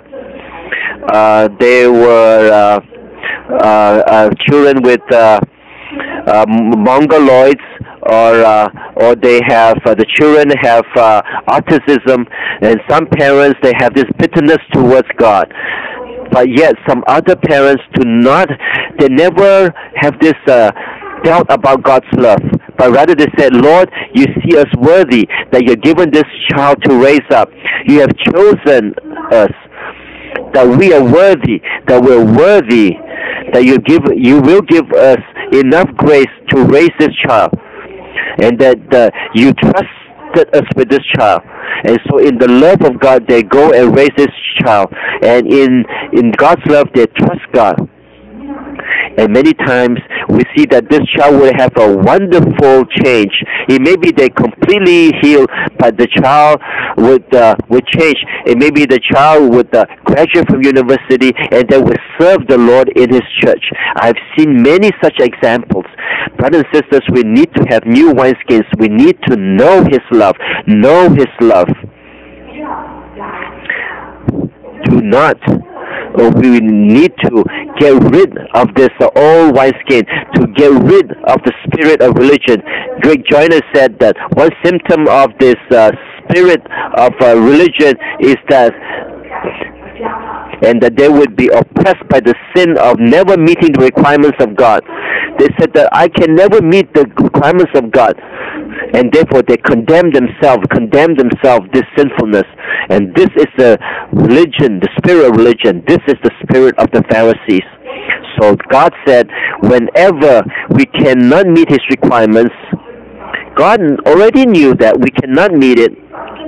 children with mongoloids, or they have the children have autism, and some parents, they have this bitterness towards God. But yet some other parents they never have this doubt about God's love, but rather they said, Lord, you see us worthy, that you've given this child to raise up. You have chosen us, that we are worthy, that we're worthy, that you will give us enough grace to raise this child, and that you trusted us with this child. And so in the love of God, they go and raise this child, and in God's love, they trust God. And many times we see that this child will have a wonderful change. It may be they completely healed, but the child would change. It may be the child would graduate from university and they will serve the Lord in His church. I've seen many such examples. Brothers and sisters, we need to have new wineskins. We need to know His love. Know His love. We need to get rid of this old wineskin, to get rid of the spirit of religion. Greg Joyner said that one symptom of this spirit of religion is that they would be oppressed by the sin of never meeting the requirements of God. They said that I can never meet the requirements of God, and therefore they condemn themselves, this sinfulness. And this is the religion, the spirit of religion. This is the spirit of the Pharisees. So God said, whenever we cannot meet His requirements, God already knew that we cannot meet it.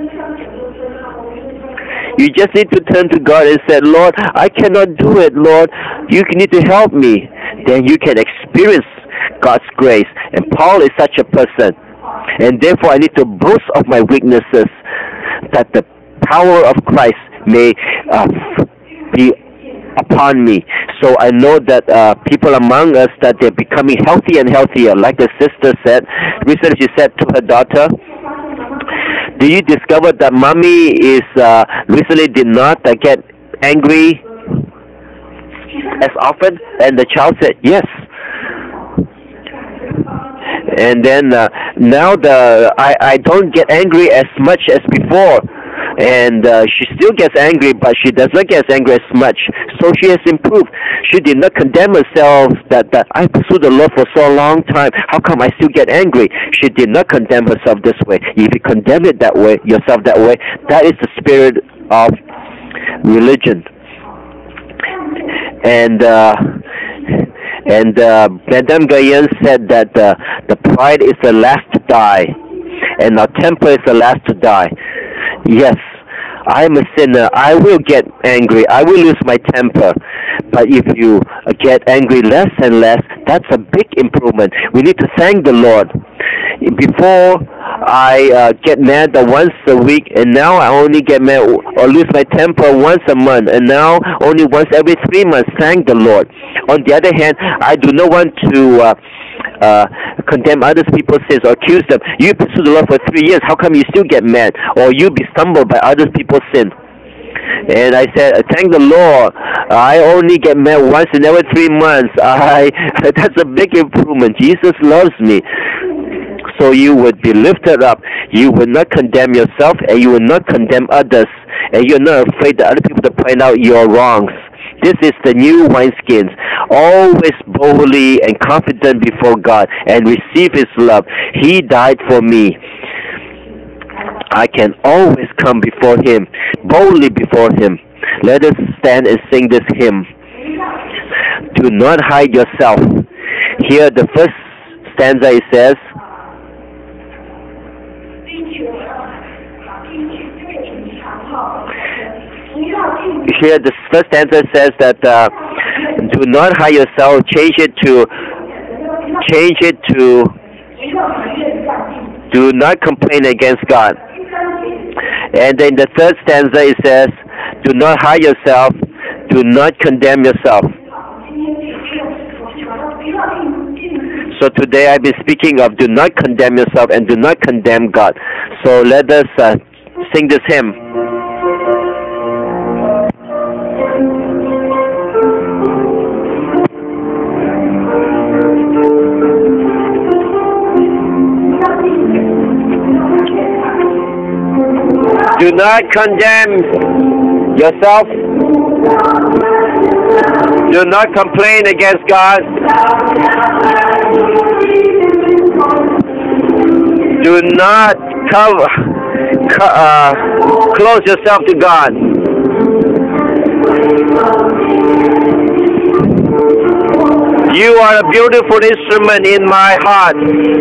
You just need to turn to God and say, Lord, I cannot do it, Lord. You need to help me. Then you can experience God's grace. And Paul is such a person. And therefore I need to boast of my weaknesses, that the power of Christ may be upon me. So I know that people among us, that they're becoming healthier and healthier. Like the sister said, recently she said to her daughter, do you discover that mommy is recently did not get angry as often? And the child said, yes. And then now I don't get angry as much as before. And she still gets angry, but she does not get angry as much. So she has improved. She did not condemn herself that I pursued the Lord for so long time. How come I still get angry? She did not condemn herself this way. If you condemn it that way, yourself that way, that is the spirit of religion. And Madame Guyon said that the pride is the last to die, and our temper is the last to die. Yes, I am a sinner. I will get angry. I will lose my temper. But if you get angry less and less, that's a big improvement. We need to thank the Lord. Before, I get mad once a week, and now I only get mad or lose my temper once a month, and now only once every 3 months. Thank the Lord. On the other hand, I do not want to condemn other people's sins or accuse them. You pursue the Lord for 3 years. How come you still get mad? Or you be stumbled by other people's sin? And I said, thank the Lord. I only get mad once in every 3 months. That's a big improvement. Jesus loves me. So you would be lifted up. You will not condemn yourself, and you will not condemn others. And you're not afraid that other people to point out your wrongs. This is the new wineskins. always boldly and confident before God and receive His love. He died for me. I can always come before Him, boldly before Him. Let us stand and sing this hymn. Do not hide yourself. Here the first stanza it says, here the first stanza says that do not hide yourself, change it to do not complain against God. And then the third stanza it says, do not hide yourself, do not condemn yourself. So today I've been speaking of do not condemn yourself and do not condemn God. So let us sing this hymn. Do not condemn yourself. Do not complain against God. Do not close yourself to God. You are a beautiful instrument in my heart.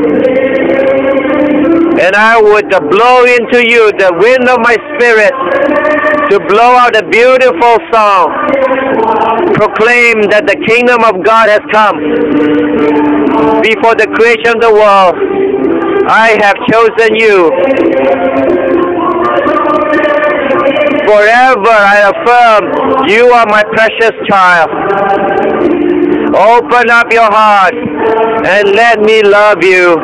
And I would blow into you the wind of my spirit to blow out a beautiful song. Proclaim that the kingdom of God has come. Before the creation of the world, I have chosen you. Forever I affirm, you are my precious child. Open up your heart and let me love you.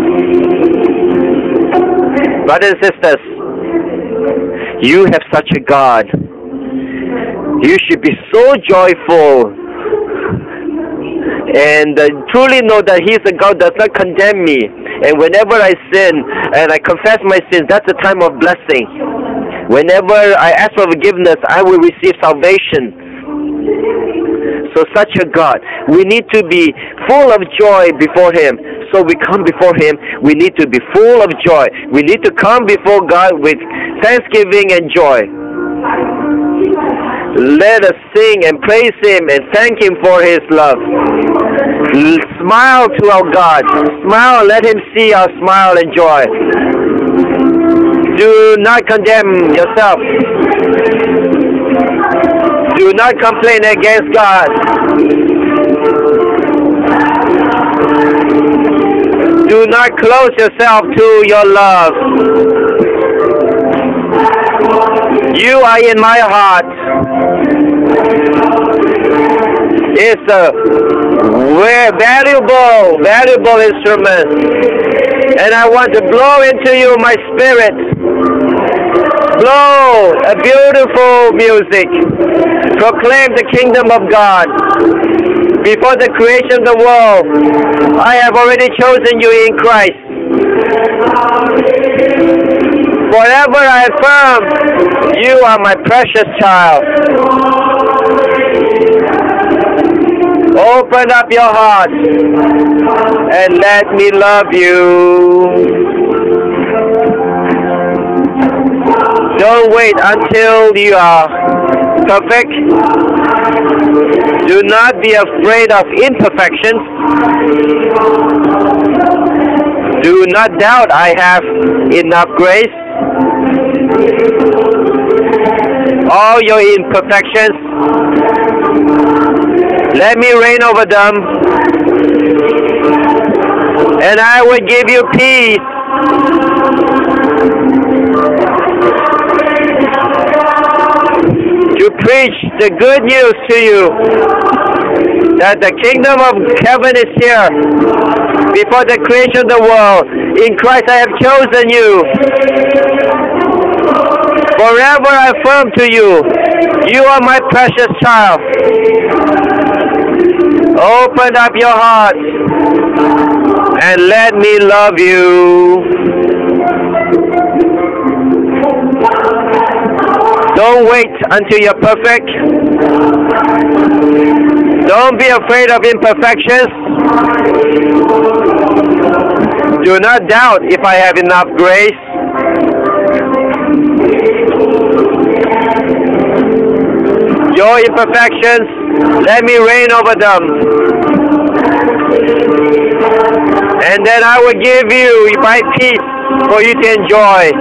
Brothers and sisters, you have such a God. You should be so joyful and truly know that He is a God that does not condemn me. And whenever I sin and I confess my sins, that's a time of blessing. Whenever I ask for forgiveness, I will receive salvation. So such a God, we need to be full of joy before Him. So we come before Him, we need to be full of joy. We need to come before God with thanksgiving and joy. Let us sing and praise Him and thank Him for His love. Smile to our God. Smile, let Him see our smile and joy. Do not condemn yourself. Do not complain against God. Do not close yourself to your love. You are in my heart. It's a valuable instrument. And I want to blow into you my spirit. Blow a beautiful music. Proclaim the kingdom of God. Before the creation of the world, I have already chosen you in Christ. Forever I affirm, you are my precious child. Open up your heart and let me love you. Don't wait until you are perfect. Do not be afraid of imperfections. Do not doubt I have enough grace. All your imperfections, let me reign over them, and I will give you peace. To preach the good news to you that the kingdom of heaven is here. Before the creation of the world, in Christ I have chosen you. Forever I affirm to you, you are my precious child. Open up your heart and let me love you. Don't wait until you're perfect. Don't be afraid of imperfections. Do not doubt if I have enough grace. Your imperfections, let me reign over them. And then I will give you my peace for you to enjoy.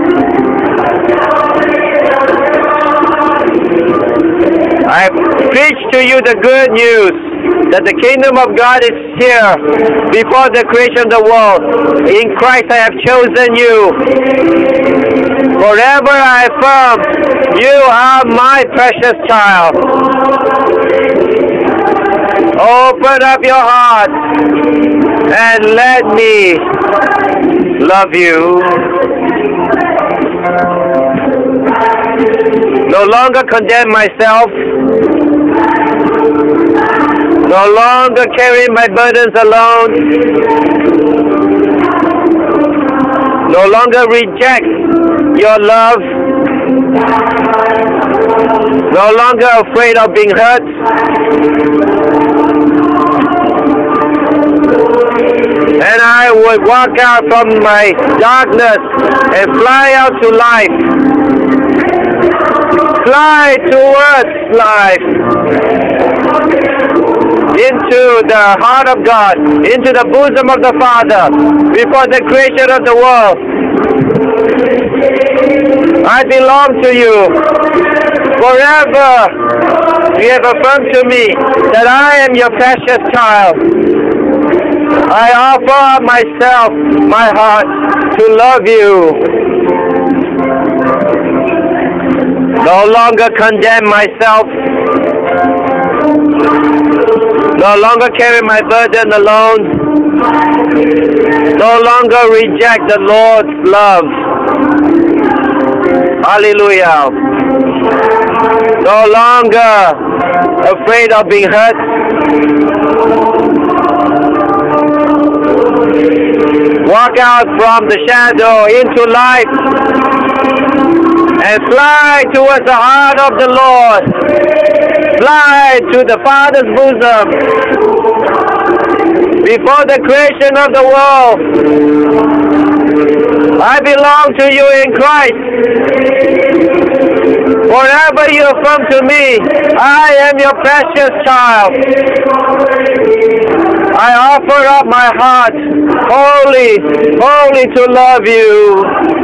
I preach to you the good news that the kingdom of God is here before the creation of the world. In Christ I have chosen you. Forever I affirm, you are my precious child. Open up your heart and let me love you. No longer condemn myself. No longer carry my burdens alone. No longer reject your love. No longer afraid of being hurt. And I would walk out from my darkness and fly out to life. Fly towards life. Into the heart of God, into the bosom of the Father, before the creation of the world. I belong to you. Forever, you have affirmed to me that I am your precious child. I offer myself, my heart, to love you. No longer condemn myself. No longer carry my burden alone. No longer reject the Lord's love. Hallelujah. No longer afraid of being hurt. Walk out from the shadow into light and fly towards the heart of the Lord. Fly to the Father's bosom. Before the creation of the world, I belong to you in Christ. Forever you affirm to me, I am your precious child. I offer up my heart wholly, wholly to love you.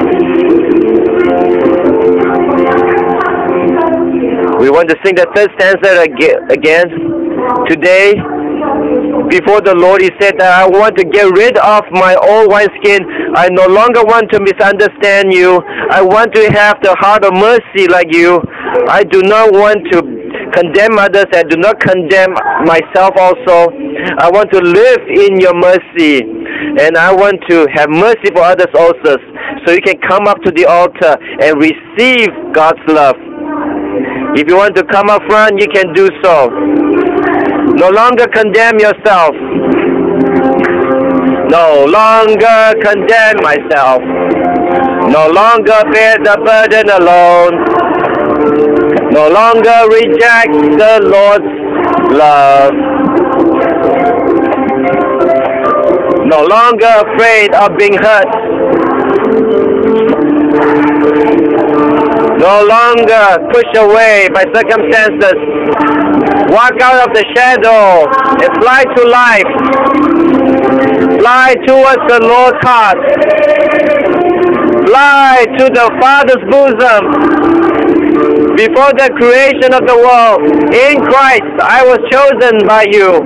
We want to sing the third stanza again. Today, before the Lord, He said that I want to get rid of my old wineskin. I no longer want to misunderstand you. I want to have the heart of mercy like you. I do not want to condemn others. I do not condemn myself also. I want to live in your mercy. And I want to have mercy for others also. So you can come up to the altar and receive God's love. If you want to come up front, you can do so. No longer condemn yourself. No longer condemn myself. No longer bear the burden alone. No longer reject the Lord's love. No longer afraid of being hurt. No longer pushed away by circumstances. Walk out of the shadow and fly to life. Fly towards the Lord's heart. Fly to the Father's bosom. Before the creation of the world, in Christ, I was chosen by you.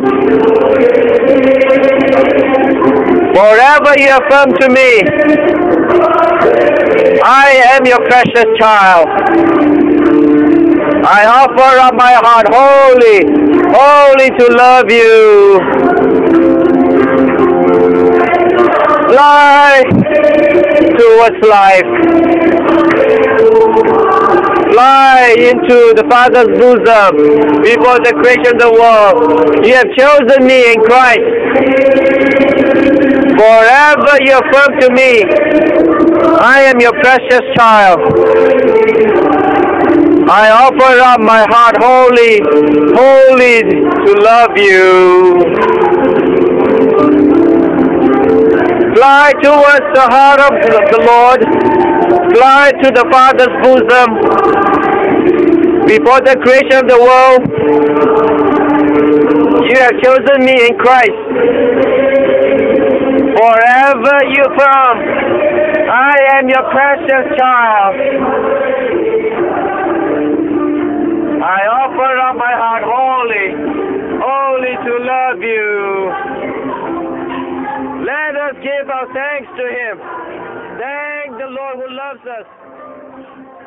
Forever you affirm to me, I am your precious child. I offer up my heart wholly, wholly to love you. Fly towards life. Fly into the Father's bosom before the creation of the world. You have chosen me in Christ. Forever you affirm to me, I am your precious child.
I offer up my heart wholly, wholly to love you. Fly towards the heart of the Lord. Fly to the Father's bosom. Before the creation of the world, you have chosen me in Christ. Forever you firm. I am your precious child. I offer up my heart wholly, wholly to love you. Let us give our thanks to Him. Thank the Lord who loves us.